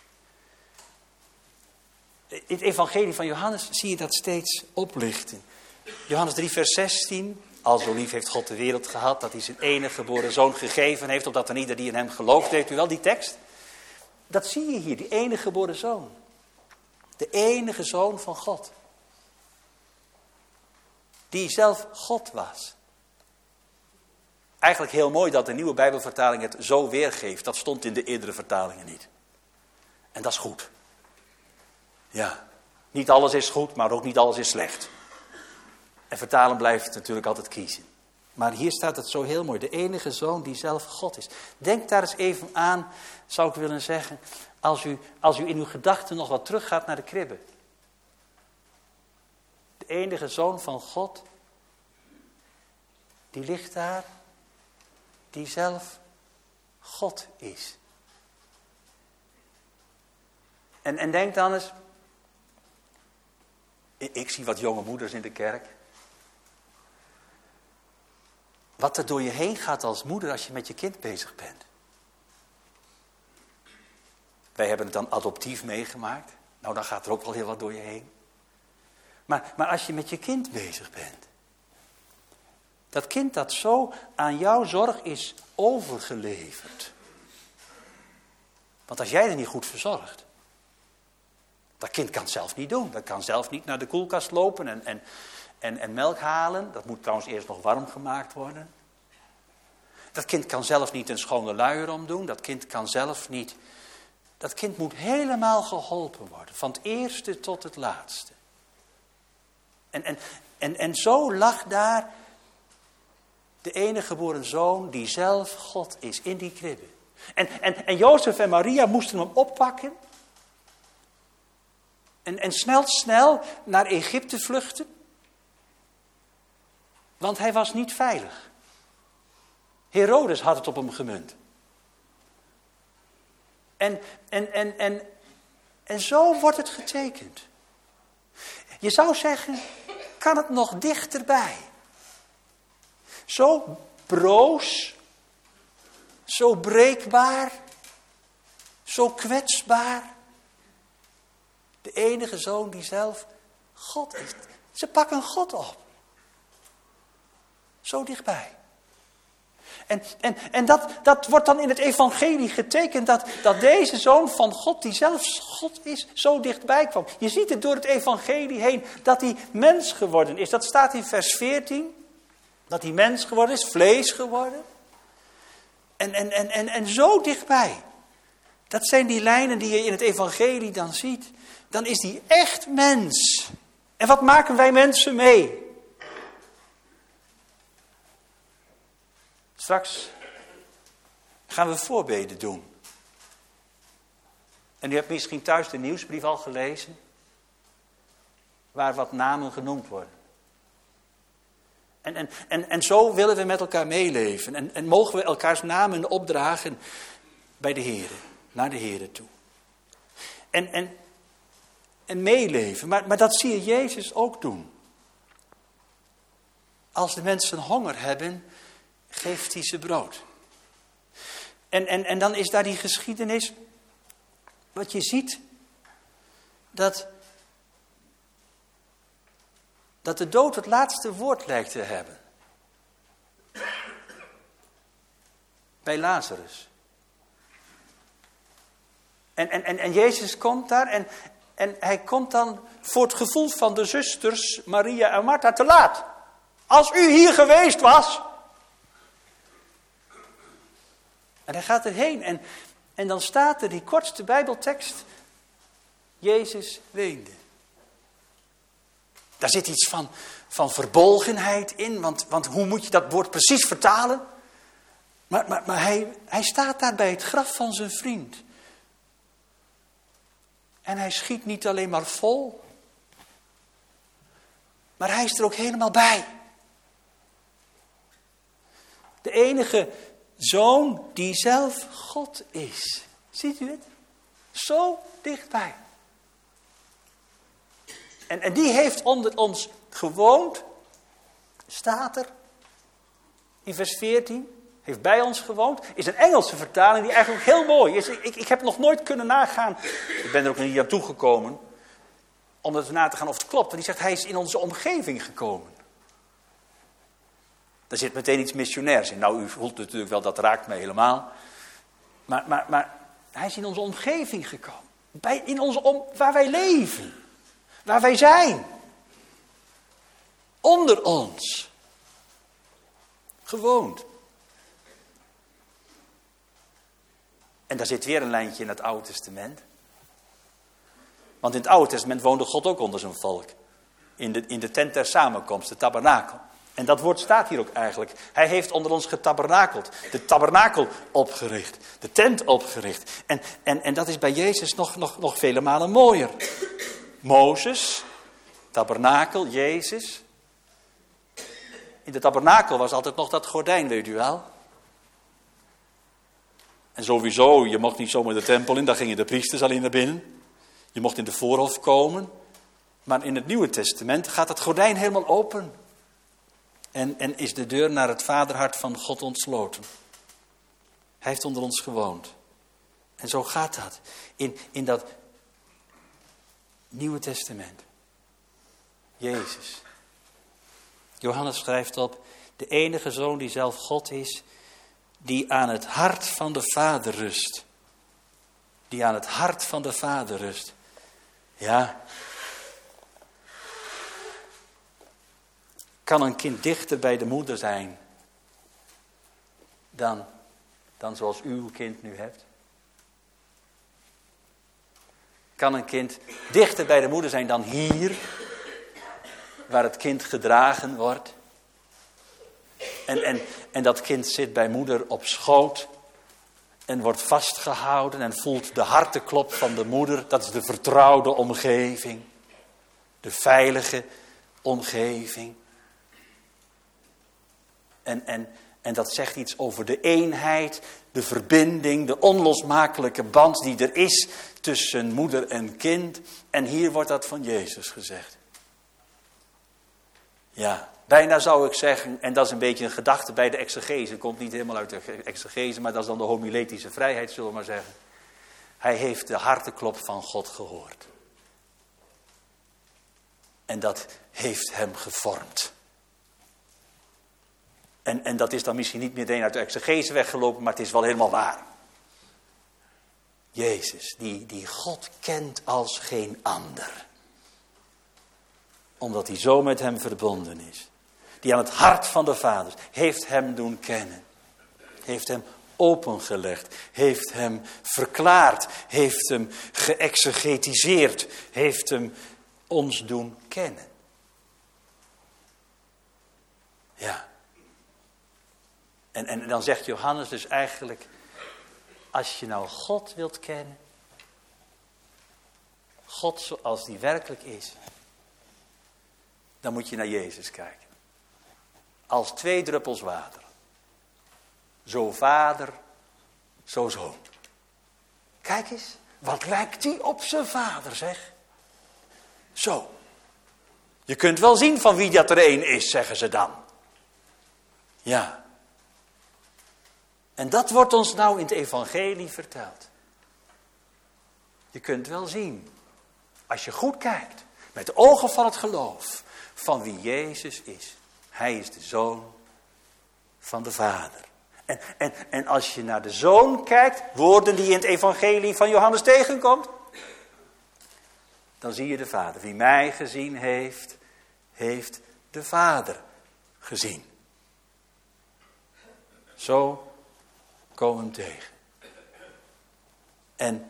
In het evangelie van Johannes zie je dat steeds oplichten. Johannes drie vers zestien. Al zo lief heeft God de wereld gehad dat hij zijn enige geboren zoon gegeven heeft, opdat er ieder die in hem gelooft, weet u wel die tekst? Dat zie je hier, die enige geboren zoon. De enige zoon van God. Die zelf God was. Eigenlijk heel mooi dat de nieuwe Bijbelvertaling het zo weergeeft. Dat stond in de eerdere vertalingen niet. En dat is goed. Ja, niet alles is goed, maar ook niet alles is slecht. En vertalen blijft natuurlijk altijd kiezen. Maar hier staat het zo heel mooi. De enige zoon die zelf God is. Denk daar eens even aan, zou ik willen zeggen. Als u, als u in uw gedachten nog wat teruggaat naar de kribbe. De enige zoon van God. Die ligt daar. Die zelf God is. En, en denk dan eens. Ik, ik zie wat jonge moeders in de kerk. Wat er door je heen gaat als moeder als je met je kind bezig bent. Wij hebben het dan adoptief meegemaakt. Nou, dan gaat er ook wel heel wat door je heen. Maar, maar als je met je kind bezig bent. Dat kind dat zo aan jouw zorg is overgeleverd. Want als jij er niet goed verzorgt. Dat kind kan het zelf niet doen. Dat kan zelf niet naar de koelkast lopen en, en, en, en melk halen. Dat moet trouwens eerst nog warm gemaakt worden. Dat kind kan zelf niet een schone luier omdoen. Dat kind kan zelf niet... Dat kind moet helemaal geholpen worden. Van het eerste tot het laatste. En, en, en, en zo lag daar de enige geboren zoon die zelf God is in die kribbe. En, en, en Jozef en Maria moesten hem oppakken. En, en snel, snel naar Egypte vluchten. Want hij was niet veilig. Herodes had het op hem gemunt. En, en, en, en, en zo wordt het getekend. Je zou zeggen, kan het nog dichterbij? Zo broos, zo breekbaar, zo kwetsbaar. De enige zoon die zelf God is. Ze pakken God op. Zo dichtbij. En, en, en dat, dat wordt dan in het evangelie getekend, dat, dat deze zoon van God, die zelfs God is, zo dichtbij kwam. Je ziet het door het evangelie heen, dat hij mens geworden is. Dat staat in vers veertien, dat hij mens geworden is, vlees geworden. En, en, en, en, en zo dichtbij. Dat zijn die lijnen die je in het evangelie dan ziet. Dan is die echt mens. En wat maken wij mensen mee? Straks gaan we voorbeden doen. En u hebt misschien thuis de nieuwsbrief al gelezen. Waar wat namen genoemd worden. En, en, en, en zo willen we met elkaar meeleven. En, en mogen we elkaars namen opdragen bij de Heer. Naar de Heer toe. En, en, en meeleven. Maar, maar dat zie je Jezus ook doen. Als de mensen honger hebben, geeft hij ze brood. En, en, en dan is daar die geschiedenis. Wat je ziet. Dat, dat de dood het laatste woord lijkt te hebben. Bij Lazarus. En, en, en, en Jezus komt daar en, en hij komt dan voor het gevoel van de zusters Maria en Martha te laat. Als u hier geweest was. En hij gaat erheen en, en dan staat er die kortste Bijbeltekst. Jezus weende. Daar zit iets van, van verbolgenheid in, want, want hoe moet je dat woord precies vertalen? Maar, maar, maar hij, hij staat daar bij het graf van zijn vriend. En hij schiet niet alleen maar vol, maar hij is er ook helemaal bij. De enige zoon die zelf God is. Ziet u het? Zo dichtbij. En, en die heeft onder ons gewoond, staat er in vers veertien. Heeft bij ons gewoond. Is een Engelse vertaling die eigenlijk heel mooi is. Ik, ik, ik heb nog nooit kunnen nagaan. Ik ben er ook niet aan toegekomen. Om het na te gaan of het klopt. Want die zegt hij is in onze omgeving gekomen. Daar zit meteen iets missionairs in. Nou, u voelt natuurlijk wel, dat raakt mij helemaal. Maar, maar, maar hij is in onze omgeving gekomen. Bij, in onze om, waar wij leven. Waar wij zijn. Onder ons. Gewoond. En daar zit weer een lijntje in het Oude Testament. Want in het Oude Testament woonde God ook onder zijn volk. In de, in de tent der samenkomst, de tabernakel. En dat woord staat hier ook eigenlijk. Hij heeft onder ons getabernakeld. De tabernakel opgericht. De tent opgericht. En, en, en dat is bij Jezus nog, nog, nog vele malen mooier. Mozes, tabernakel, Jezus. In de tabernakel was altijd nog dat gordijn, weet u wel. En sowieso, je mocht niet zomaar de tempel in, daar gingen de priesters alleen naar binnen. Je mocht in de voorhof komen. Maar in het Nieuwe Testament gaat het gordijn helemaal open. En, en is de deur naar het vaderhart van God ontsloten. Hij heeft onder ons gewoond. En zo gaat dat. In, in dat Nieuwe Testament. Jezus. Johannes schrijft op, de enige zoon die zelf God is, die aan het hart van de Vader rust. Die aan het hart van de Vader rust. Ja. Kan een kind dichter bij de moeder zijn dan, dan zoals u uw kind nu hebt? Kan een kind dichter bij de moeder zijn dan hier, waar het kind gedragen wordt? En, en, en dat kind zit bij moeder op schoot en wordt vastgehouden en voelt de harteklop van de moeder. Dat is de vertrouwde omgeving, de veilige omgeving. En, en, en dat zegt iets over de eenheid, de verbinding, de onlosmakelijke band die er is tussen moeder en kind. En hier wordt dat van Jezus gezegd. Ja, bijna zou ik zeggen, en dat is een beetje een gedachte bij de exegese. Komt niet helemaal uit de exegese, maar dat is dan de homiletische vrijheid, zullen we maar zeggen. Hij heeft de harteklop van God gehoord. En dat heeft hem gevormd. En, en dat is dan misschien niet meteen uit de exegese weggelopen, maar het is wel helemaal waar. Jezus, die, die God kent als geen ander. Omdat hij zo met hem verbonden is. Die aan het hart van de Vader heeft hem doen kennen. Heeft hem opengelegd. Heeft hem verklaard. Heeft hem geëxegetiseerd. Heeft hem ons doen kennen. Ja. En, en dan zegt Johannes dus eigenlijk, als je nou God wilt kennen, God zoals die werkelijk is, dan moet je naar Jezus kijken. Als twee druppels water. Zo vader, zo zoon. Kijk eens, wat lijkt die op zijn vader, zeg. Zo. Je kunt wel zien van wie dat er één is, zeggen ze dan. Ja. En dat wordt ons nou in het evangelie verteld. Je kunt wel zien, als je goed kijkt, met de ogen van het geloof, van wie Jezus is. Hij is de Zoon van de Vader. En, en, en als je naar de Zoon kijkt, woorden die je in het evangelie van Johannes tegenkomt, dan zie je de Vader. Wie mij gezien heeft, heeft de Vader gezien. Zo komen we hem tegen. En,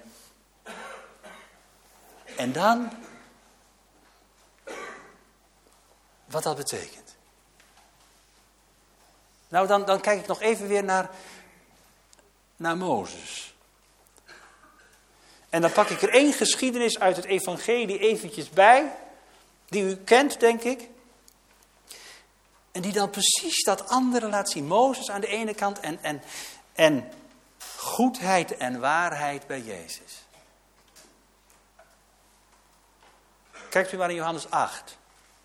en dan, wat dat betekent. Nou, dan, dan kijk ik nog even weer naar, naar Mozes. En dan pak ik er één geschiedenis uit het evangelie eventjes bij, die u kent, denk ik. En die dan precies dat andere laat zien. Mozes aan de ene kant en, en, en goedheid en waarheid bij Jezus. Kijkt u maar in Johannes acht.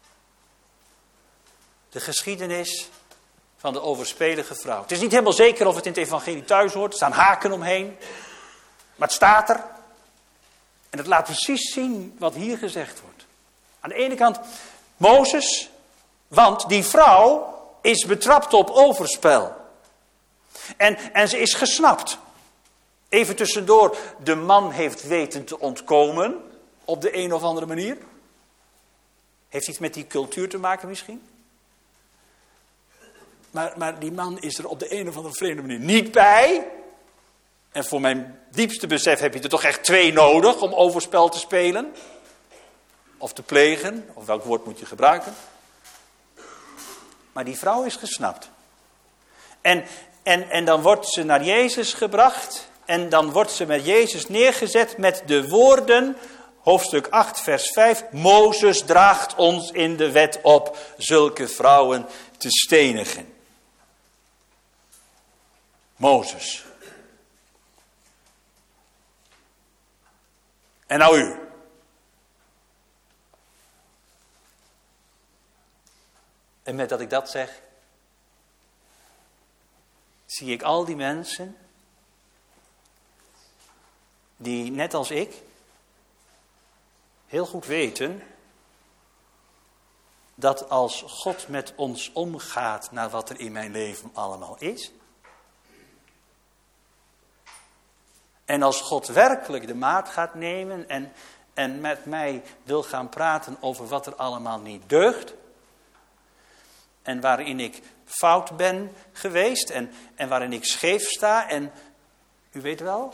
De geschiedenis van de overspelige vrouw. Het is niet helemaal zeker of het in het evangelie thuis hoort. Er staan haken omheen. Maar het staat er. En het laat precies zien wat hier gezegd wordt. Aan de ene kant Mozes. Want die vrouw is betrapt op overspel. En, en ze is gesnapt. Even tussendoor. De man heeft weten te ontkomen. Op de een of andere manier. Heeft iets met die cultuur te maken misschien. Maar, maar die man is er op de een of andere vreemde manier niet bij. En voor mijn diepste besef heb je er toch echt twee nodig om overspel te spelen. Of te plegen. Of welk woord moet je gebruiken. Maar die vrouw is gesnapt. En, en, en dan wordt ze naar Jezus gebracht. En dan wordt ze met Jezus neergezet met de woorden, hoofdstuk acht, vers vijf. Mozes draagt ons in de wet op zulke vrouwen te stenigen. Mozes. En nou u. En met dat ik dat zeg, zie ik al die mensen die net als ik heel goed weten dat als God met ons omgaat naar wat er in mijn leven allemaal is, en als God werkelijk de maat gaat nemen en, en met mij wil gaan praten over wat er allemaal niet deugt, en waarin ik fout ben geweest en, en waarin ik scheef sta en u weet wel.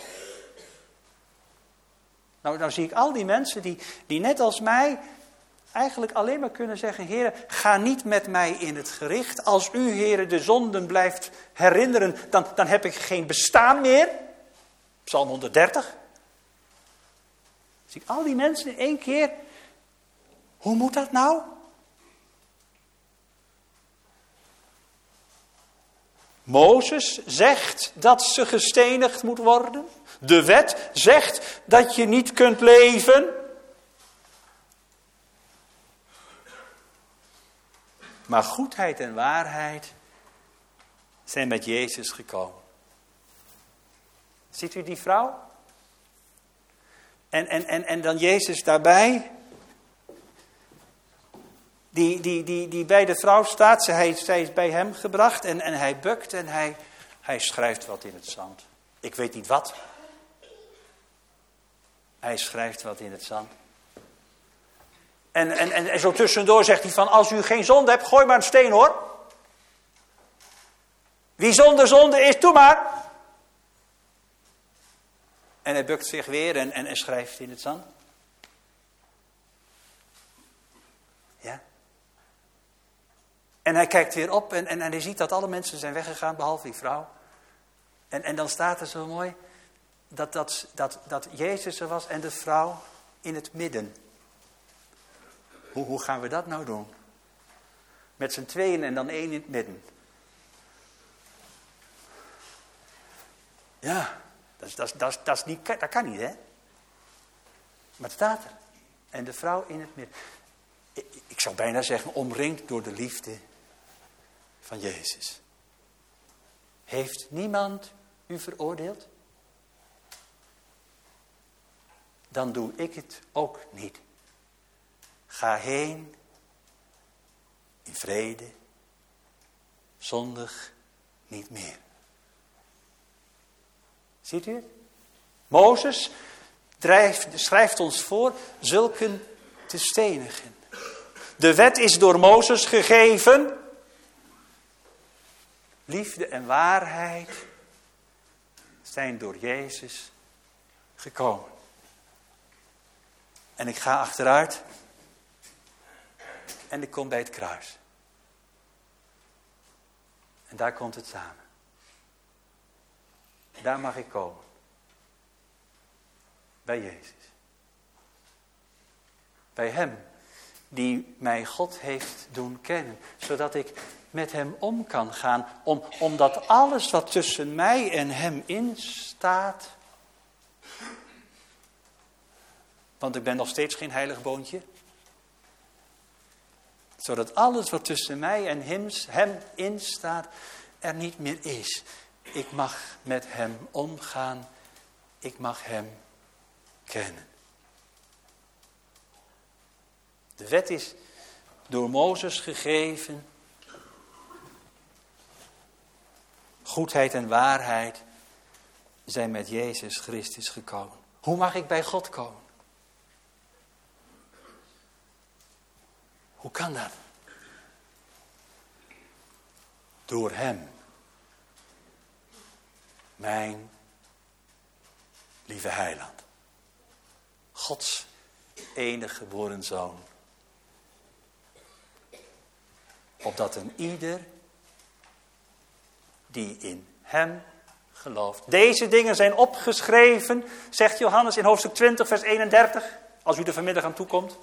Nou, nou zie ik al die mensen die, die net als mij eigenlijk alleen maar kunnen zeggen, Heer, ga niet met mij in het gericht. Als u, Heer, de zonden blijft herinneren, dan, dan heb ik geen bestaan meer. Psalm honderddertig. Zie ik al die mensen in één keer. Hoe moet dat nou? Mozes zegt dat ze gestenigd moet worden. De wet zegt dat je niet kunt leven. Maar goedheid en waarheid zijn met Jezus gekomen. Ziet u die vrouw? En, en, en, en dan Jezus daarbij. Die, die, die, die bij de vrouw staat, zij, zij is bij hem gebracht en, en hij bukt en hij, hij schrijft wat in het zand. Ik weet niet wat. Hij schrijft wat in het zand. En, en, en, en zo tussendoor zegt hij van, als u geen zonde hebt, gooi maar een steen hoor. Wie zonder zonde is, doe maar. En hij bukt zich weer en, en, en schrijft in het zand. Ja. En hij kijkt weer op en, en, en hij ziet dat alle mensen zijn weggegaan, behalve die vrouw. En, en dan staat er zo mooi dat, dat, dat, dat Jezus er was en de vrouw in het midden. Hoe, hoe gaan we dat nou doen? Met z'n tweeën en dan één in het midden. Ja, dat, is, dat, is, dat, is, dat, is niet, dat kan niet, hè? Maar het staat er. En de vrouw in het midden. Ik, ik zou bijna zeggen, omringd door de liefde van Jezus. Heeft niemand u veroordeeld? Dan doe ik het ook niet. Ga heen in vrede, zondig niet meer. Ziet u het? Mozes drijft, schrijft ons voor zulken te stenigen. De wet is door Mozes gegeven. Liefde en waarheid zijn door Jezus gekomen. En ik ga achteruit. En ik kom bij het kruis. En daar komt het samen. Daar mag ik komen. Bij Jezus. Bij hem die mij God heeft doen kennen. Zodat ik met hem om kan gaan. Om, omdat alles wat tussen mij en hem in staat. Want ik ben nog steeds geen heilig boontje. Zodat alles wat tussen mij en hem, hem in staat er niet meer is. Ik mag met hem omgaan. Ik mag hem kennen. De wet is door Mozes gegeven. Goedheid en waarheid zijn met Jezus Christus gekomen. Hoe mag ik bij God komen? Hoe kan dat? Door hem. Mijn lieve heiland. Gods enige geboren zoon. opdat een ieder die in hem gelooft. Deze dingen zijn opgeschreven, zegt Johannes in hoofdstuk twintig, vers eenendertig, als u er vanmiddag aan toekomt.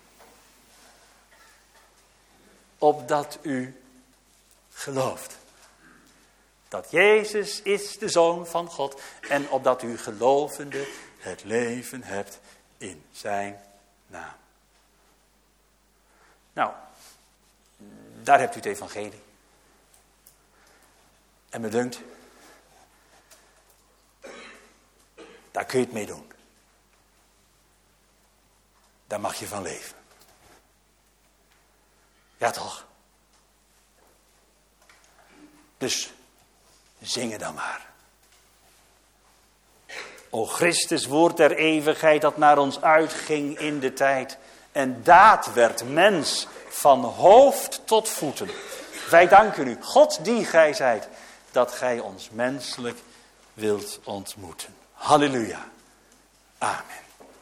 Opdat u gelooft dat Jezus is de Zoon van God en opdat u gelovende het leven hebt in zijn naam. Nou, daar hebt u het evangelie. En me dunkt, daar kun je het mee doen. Daar mag je van leven. Ja toch? Dus zingen dan maar. O Christus, woord der eeuwigheid dat naar ons uitging in de tijd. En daad werd mens van hoofd tot voeten. Wij danken u, God die gij zijt, dat gij ons menselijk wilt ontmoeten. Halleluja. Amen.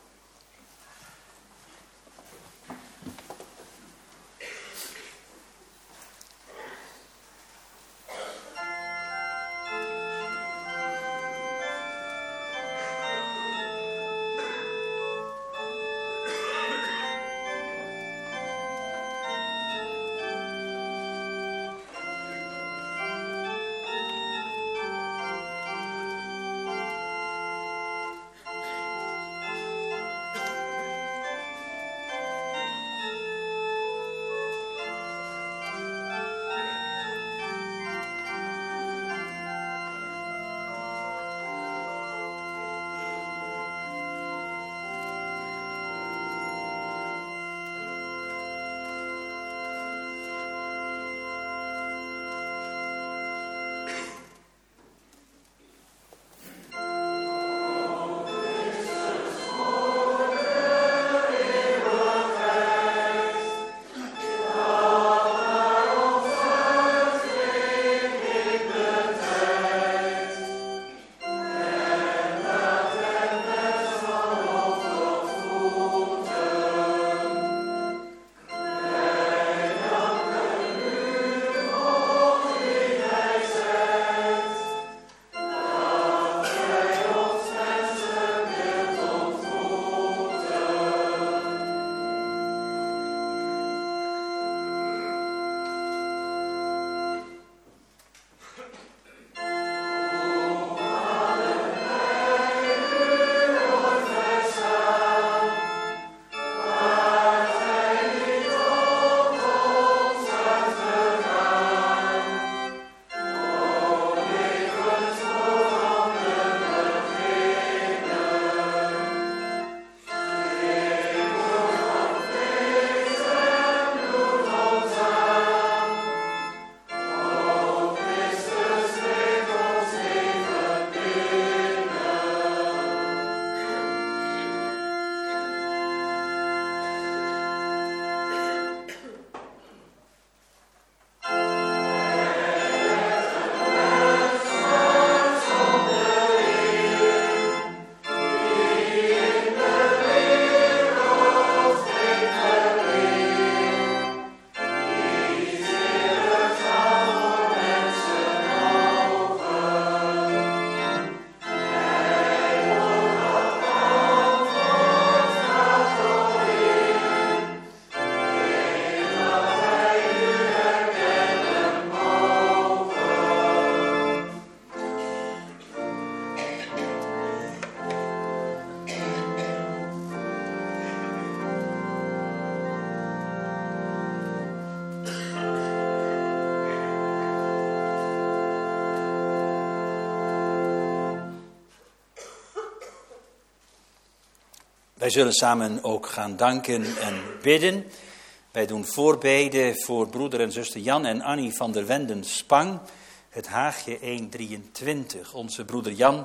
Wij zullen samen ook gaan danken en bidden. Wij doen voorbeden voor broeder en zuster Jan en Annie van der Wenden Spang. Het Haagje honderddrieëntwintig. Onze broeder Jan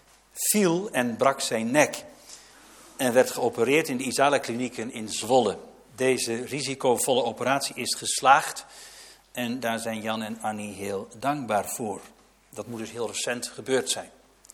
viel en brak zijn nek. En werd geopereerd in de Isala klinieken in Zwolle. Deze risicovolle operatie is geslaagd. En daar zijn Jan en Annie heel dankbaar voor. Dat moet dus heel recent gebeurd zijn.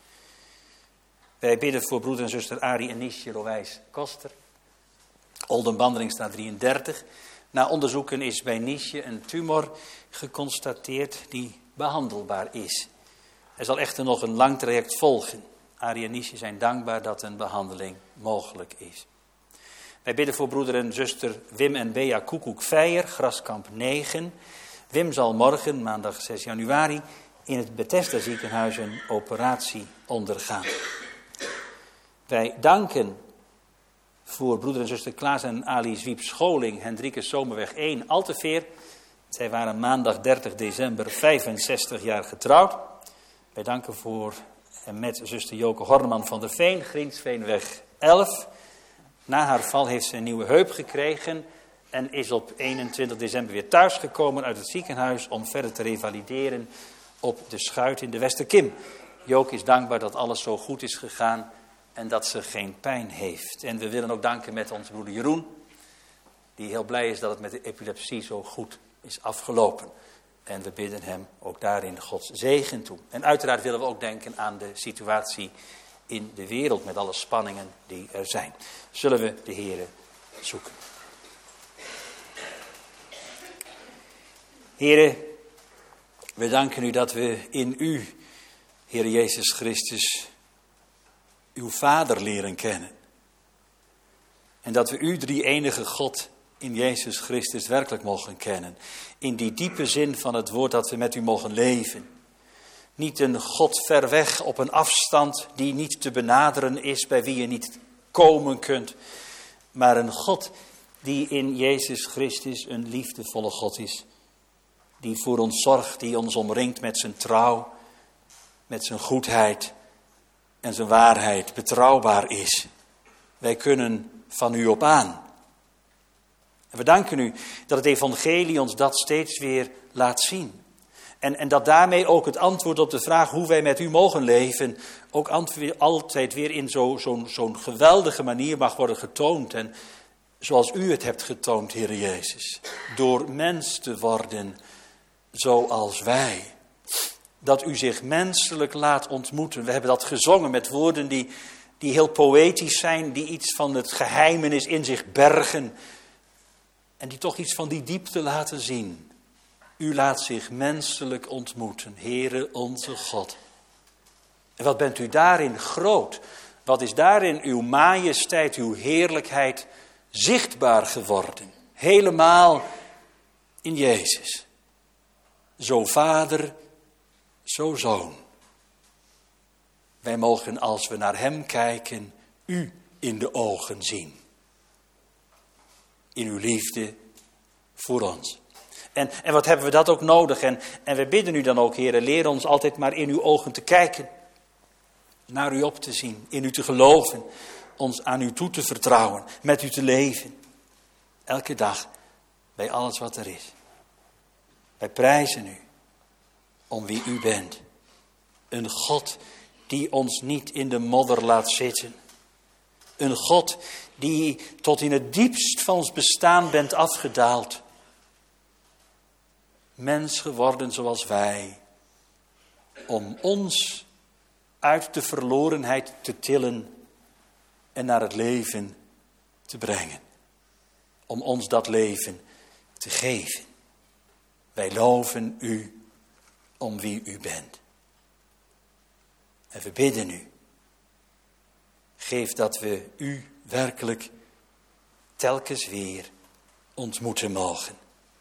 Wij bidden voor broeder en zuster Arie en Niesje Lowijs Koster. Olden Bandelingstraat drieëndertig. Na onderzoeken is bij Niesje een tumor geconstateerd die behandelbaar is. Er zal echter nog een lang traject volgen. Arie en Niesje zijn dankbaar dat een behandeling mogelijk is. Wij bidden voor broeder en zuster Wim en Bea Koekoek-Veijer, Graskamp negen. Wim zal morgen, maandag zes januari, in het Bethesda ziekenhuis een operatie ondergaan. Wij danken voor broeder en zuster Klaas en Ali Zwiep Scholing, Hendrikus Zomerweg één, Alteveer. Zij waren maandag dertig december vijfenzestig jaar getrouwd. Wij danken voor en met zuster Joke Horneman van der Veen, Griensveenweg elf. Na haar val heeft ze een nieuwe heup gekregen en is op eenentwintig december weer thuisgekomen uit het ziekenhuis om verder te revalideren op de schuit in de Westerkim. Joke is dankbaar dat alles zo goed is gegaan en dat ze geen pijn heeft. En we willen ook danken met onze broeder Jeroen, die heel blij is dat het met de epilepsie zo goed is afgelopen. En we bidden hem ook daarin Gods zegen toe. En uiteraard willen we ook denken aan de situatie in de wereld met alle spanningen die er zijn. Zullen we de Heere zoeken. Heere, we danken u dat we in u, Heer Jezus Christus, uw Vader leren kennen. En dat we u, drie enige God, in Jezus Christus werkelijk mogen kennen. In die diepe zin van het woord dat we met u mogen leven. Niet een God ver weg op een afstand die niet te benaderen is, bij wie je niet komen kunt. Maar een God die in Jezus Christus een liefdevolle God is. Die voor ons zorgt, die ons omringt met zijn trouw, met zijn goedheid en zijn waarheid, betrouwbaar is. Wij kunnen van u op aan. En we danken u dat het evangelie ons dat steeds weer laat zien. En, en dat daarmee ook het antwoord op de vraag hoe wij met u mogen leven, ook antwoord, altijd weer in zo, zo'n, zo'n geweldige manier mag worden getoond. En zoals u het hebt getoond, Heer Jezus. Door mens te worden zoals wij. Dat u zich menselijk laat ontmoeten. We hebben dat gezongen met woorden die, die heel poëtisch zijn, die iets van het geheimenis in zich bergen. En die toch iets van die diepte laten zien. U laat zich menselijk ontmoeten, Heere onze God. En wat bent u daarin groot? Wat is daarin uw majesteit, uw heerlijkheid zichtbaar geworden? Helemaal in Jezus. Zo Vader, zo Zoon. Wij mogen als we naar hem kijken, u in de ogen zien. In uw liefde voor ons. En, en wat hebben we dat ook nodig? En, en we bidden u dan ook, Heere, leer ons altijd maar in uw ogen te kijken. Naar u op te zien, in u te geloven. Ons aan u toe te vertrouwen, met u te leven. Elke dag, bij alles wat er is. Wij prijzen u, om wie u bent. Een God die ons niet in de modder laat zitten. Een God die tot in het diepst van ons bestaan bent afgedaald. Mens geworden zoals wij. Om ons uit de verlorenheid te tillen en naar het leven te brengen. Om ons dat leven te geven. Wij loven u om wie u bent. En we bidden u. Geef dat we u werkelijk telkens weer ontmoeten mogen.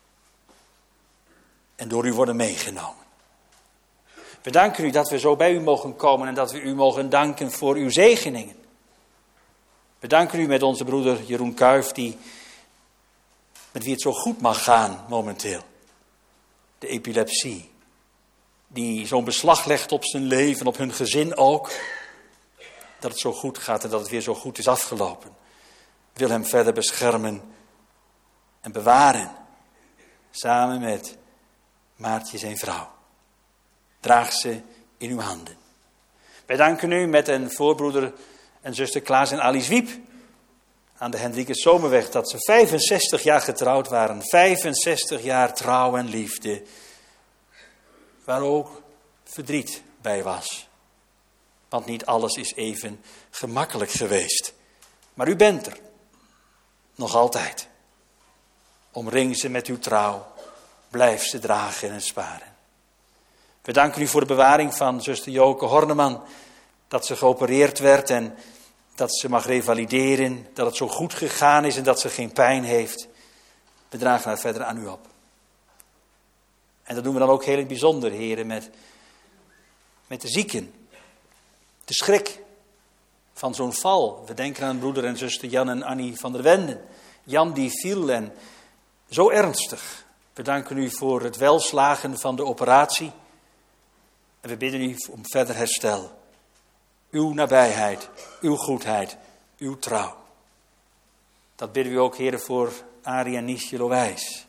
En door u worden meegenomen. We danken u dat we zo bij u mogen komen en dat we u mogen danken voor uw zegeningen. We danken u met onze broeder Jeroen Kuijf, die, met wie het zo goed mag gaan momenteel. De epilepsie, die zo'n beslag legt op zijn leven, op hun gezin ook. Dat het zo goed gaat en dat het weer zo goed is afgelopen. Wil hem verder beschermen en bewaren. Samen met Maartje zijn vrouw. Draag ze in uw handen. Wij danken u met een voorbroeder en zuster Klaas en Ali Zwiep. Aan de Hendrikus Zomerweg dat ze vijfenzestig jaar getrouwd waren. vijfenzestig jaar trouw en liefde. Waar ook verdriet bij was. Want niet alles is even gemakkelijk geweest. Maar u bent er. Nog altijd. Omring ze met uw trouw. Blijf ze dragen en sparen. We danken u voor de bewaring van zuster Joke Horneman. Dat ze geopereerd werd en dat ze mag revalideren. Dat het zo goed gegaan is en dat ze geen pijn heeft. We dragen haar verder aan u op. En dat doen we dan ook heel in het bijzonder, heren, met, met de zieken. De schrik van zo'n val. We denken aan broeder en zuster Jan en Annie van der Wenden. Jan die viel en zo ernstig. We danken u voor het welslagen van de operatie. En we bidden u om verder herstel. Uw nabijheid, uw goedheid, uw trouw. Dat bidden we ook, heren, voor Arie en Niesje Lowijs.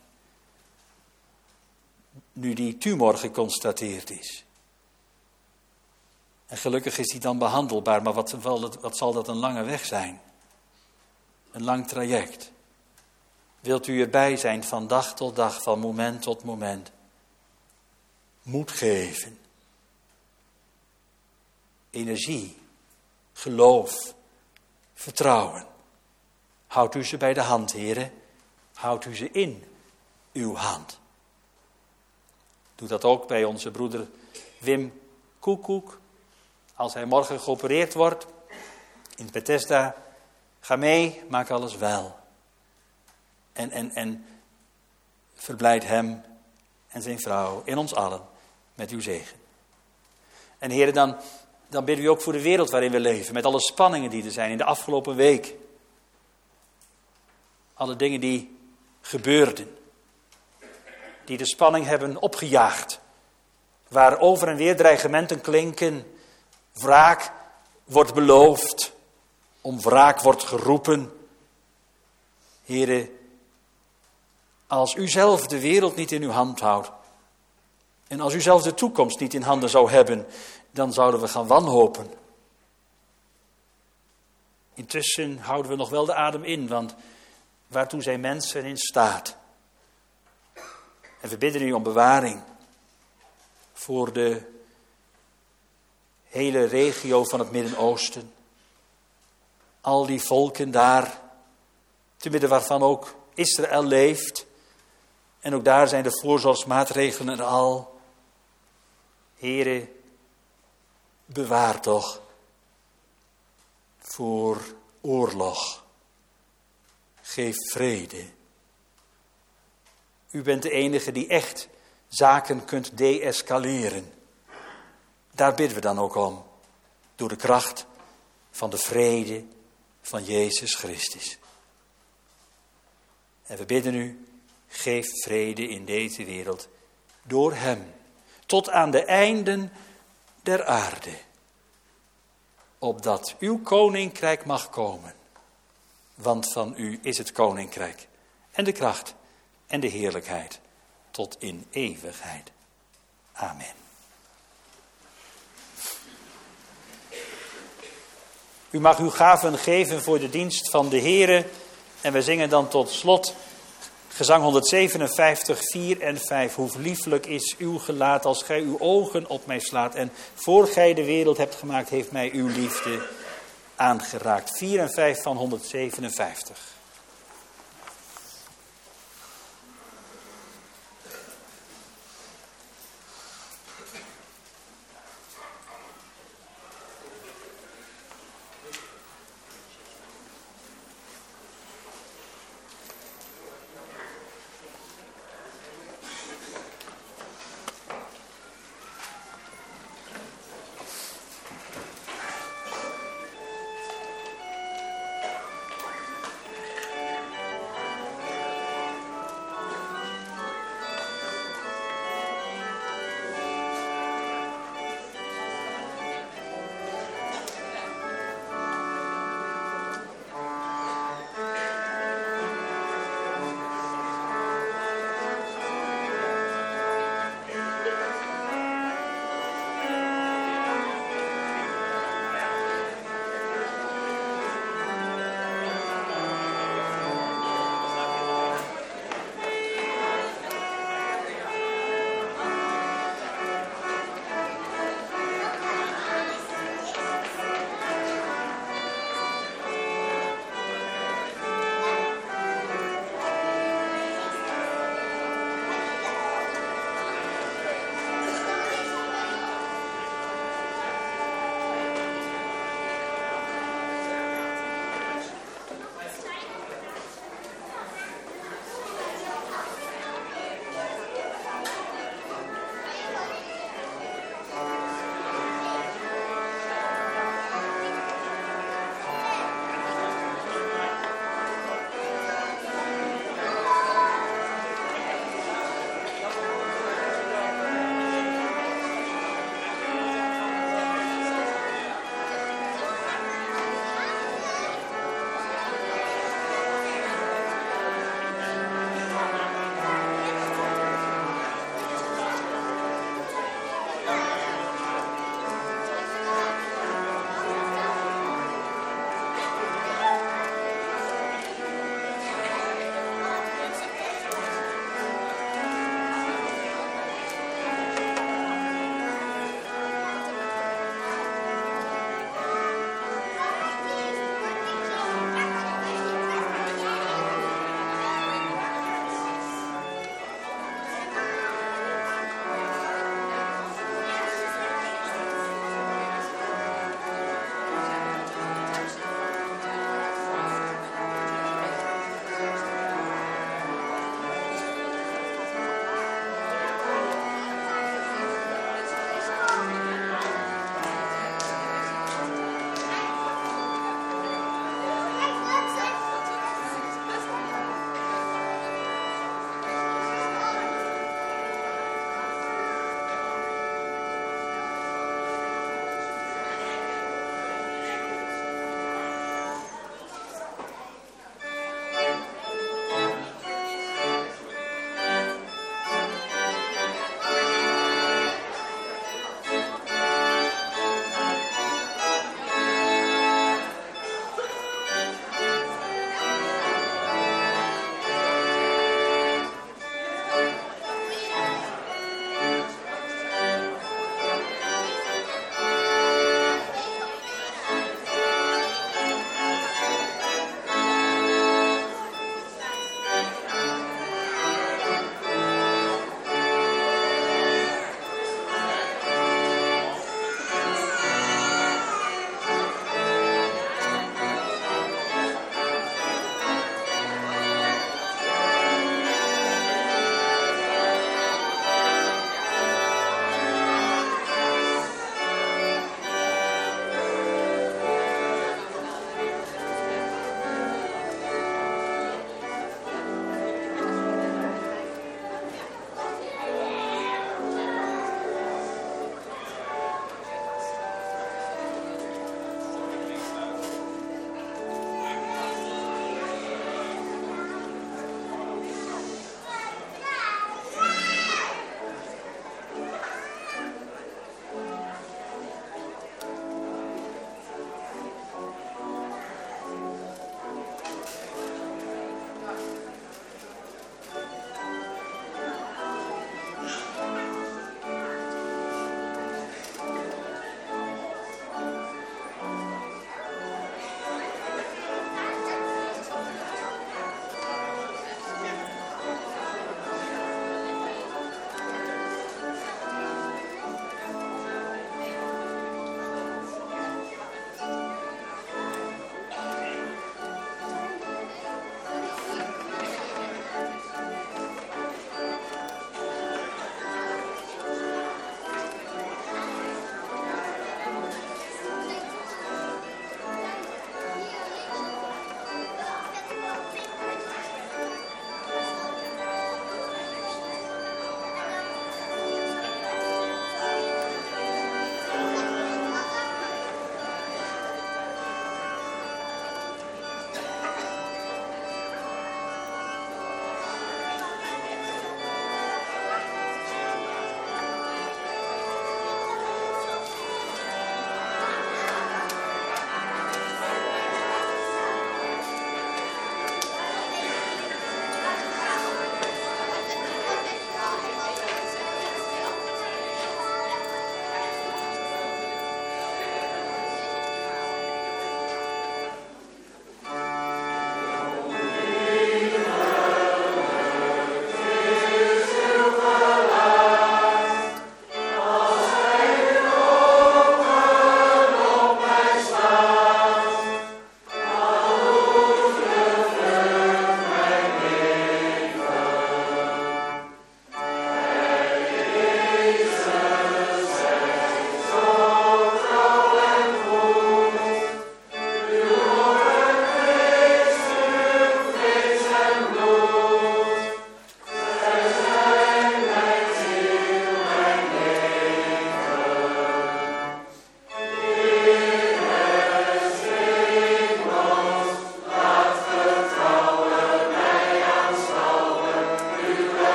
Nu die tumor geconstateerd is. En gelukkig is die dan behandelbaar, maar wat, wat zal dat een lange weg zijn? Een lang traject. Wilt u erbij zijn van dag tot dag, van moment tot moment? Moed geven. Energie, geloof, vertrouwen. Houdt u ze bij de hand, heren. Houdt u ze in uw hand. Doe dat ook bij onze broeder Wim Koekoek. Als hij morgen geopereerd wordt in Bethesda. Ga mee, maak alles wel. En, en, en verblijd hem en zijn vrouw en ons allen met uw zegen. En heren, dan, dan bidden we ook voor de wereld waarin we leven. Met alle spanningen die er zijn in de afgelopen week. Alle dingen die gebeurden. Die de spanning hebben opgejaagd. Waar over en weer dreigementen klinken. Wraak wordt beloofd. Om wraak wordt geroepen. Heren, als u zelf de wereld niet in uw hand houdt. En als u zelf de toekomst niet in handen zou hebben. Dan zouden we gaan wanhopen. Intussen houden we nog wel de adem in. Want waartoe zijn mensen in staat? En we bidden u om bewaring. Voor de hele regio van het Midden-Oosten. Al die volken daar. Te midden waarvan ook Israël leeft. En ook daar zijn de voorzorgsmaatregelen er al. Here, bewaar toch voor oorlog. Geef vrede. U bent de enige die echt zaken kunt deescaleren. Daar bidden we dan ook om. Door de kracht van de vrede van Jezus Christus. En we bidden u, geef vrede in deze wereld door hem. Tot aan de einden der aarde. Opdat uw koninkrijk mag komen. Want van u is het koninkrijk. En de kracht en de heerlijkheid. Tot in eeuwigheid. Amen. U mag uw gaven geven voor de dienst van de Here. En we zingen dan tot slot gezang honderdzevenenvijftig, vier en vijf. Hoe lieflijk is uw gelaat als gij uw ogen op mij slaat. En voor gij de wereld hebt gemaakt, heeft mij uw liefde aangeraakt. vier en vijf van honderdzevenenvijftig.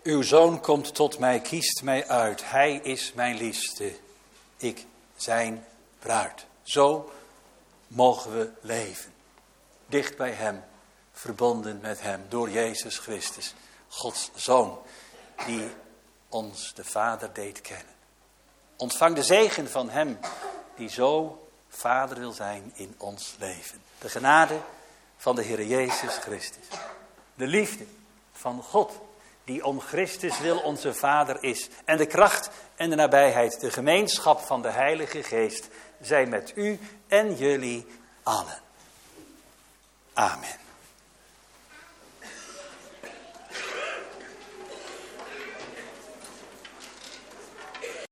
Uw zoon komt tot mij, kiest mij uit. Hij is mijn liefste, ik zijn bruid. Zo mogen we leven. Dicht bij hem, verbonden met hem, door Jezus Christus, Gods Zoon, die ons de Vader deed kennen. Ontvang de zegen van hem, die zo Vader wil zijn in ons leven. De genade van de Heer Jezus Christus. De liefde van God, die om Christus wil onze Vader is. En de kracht en de nabijheid, de gemeenschap van de Heilige Geest, zijn met u en jullie allen. Amen.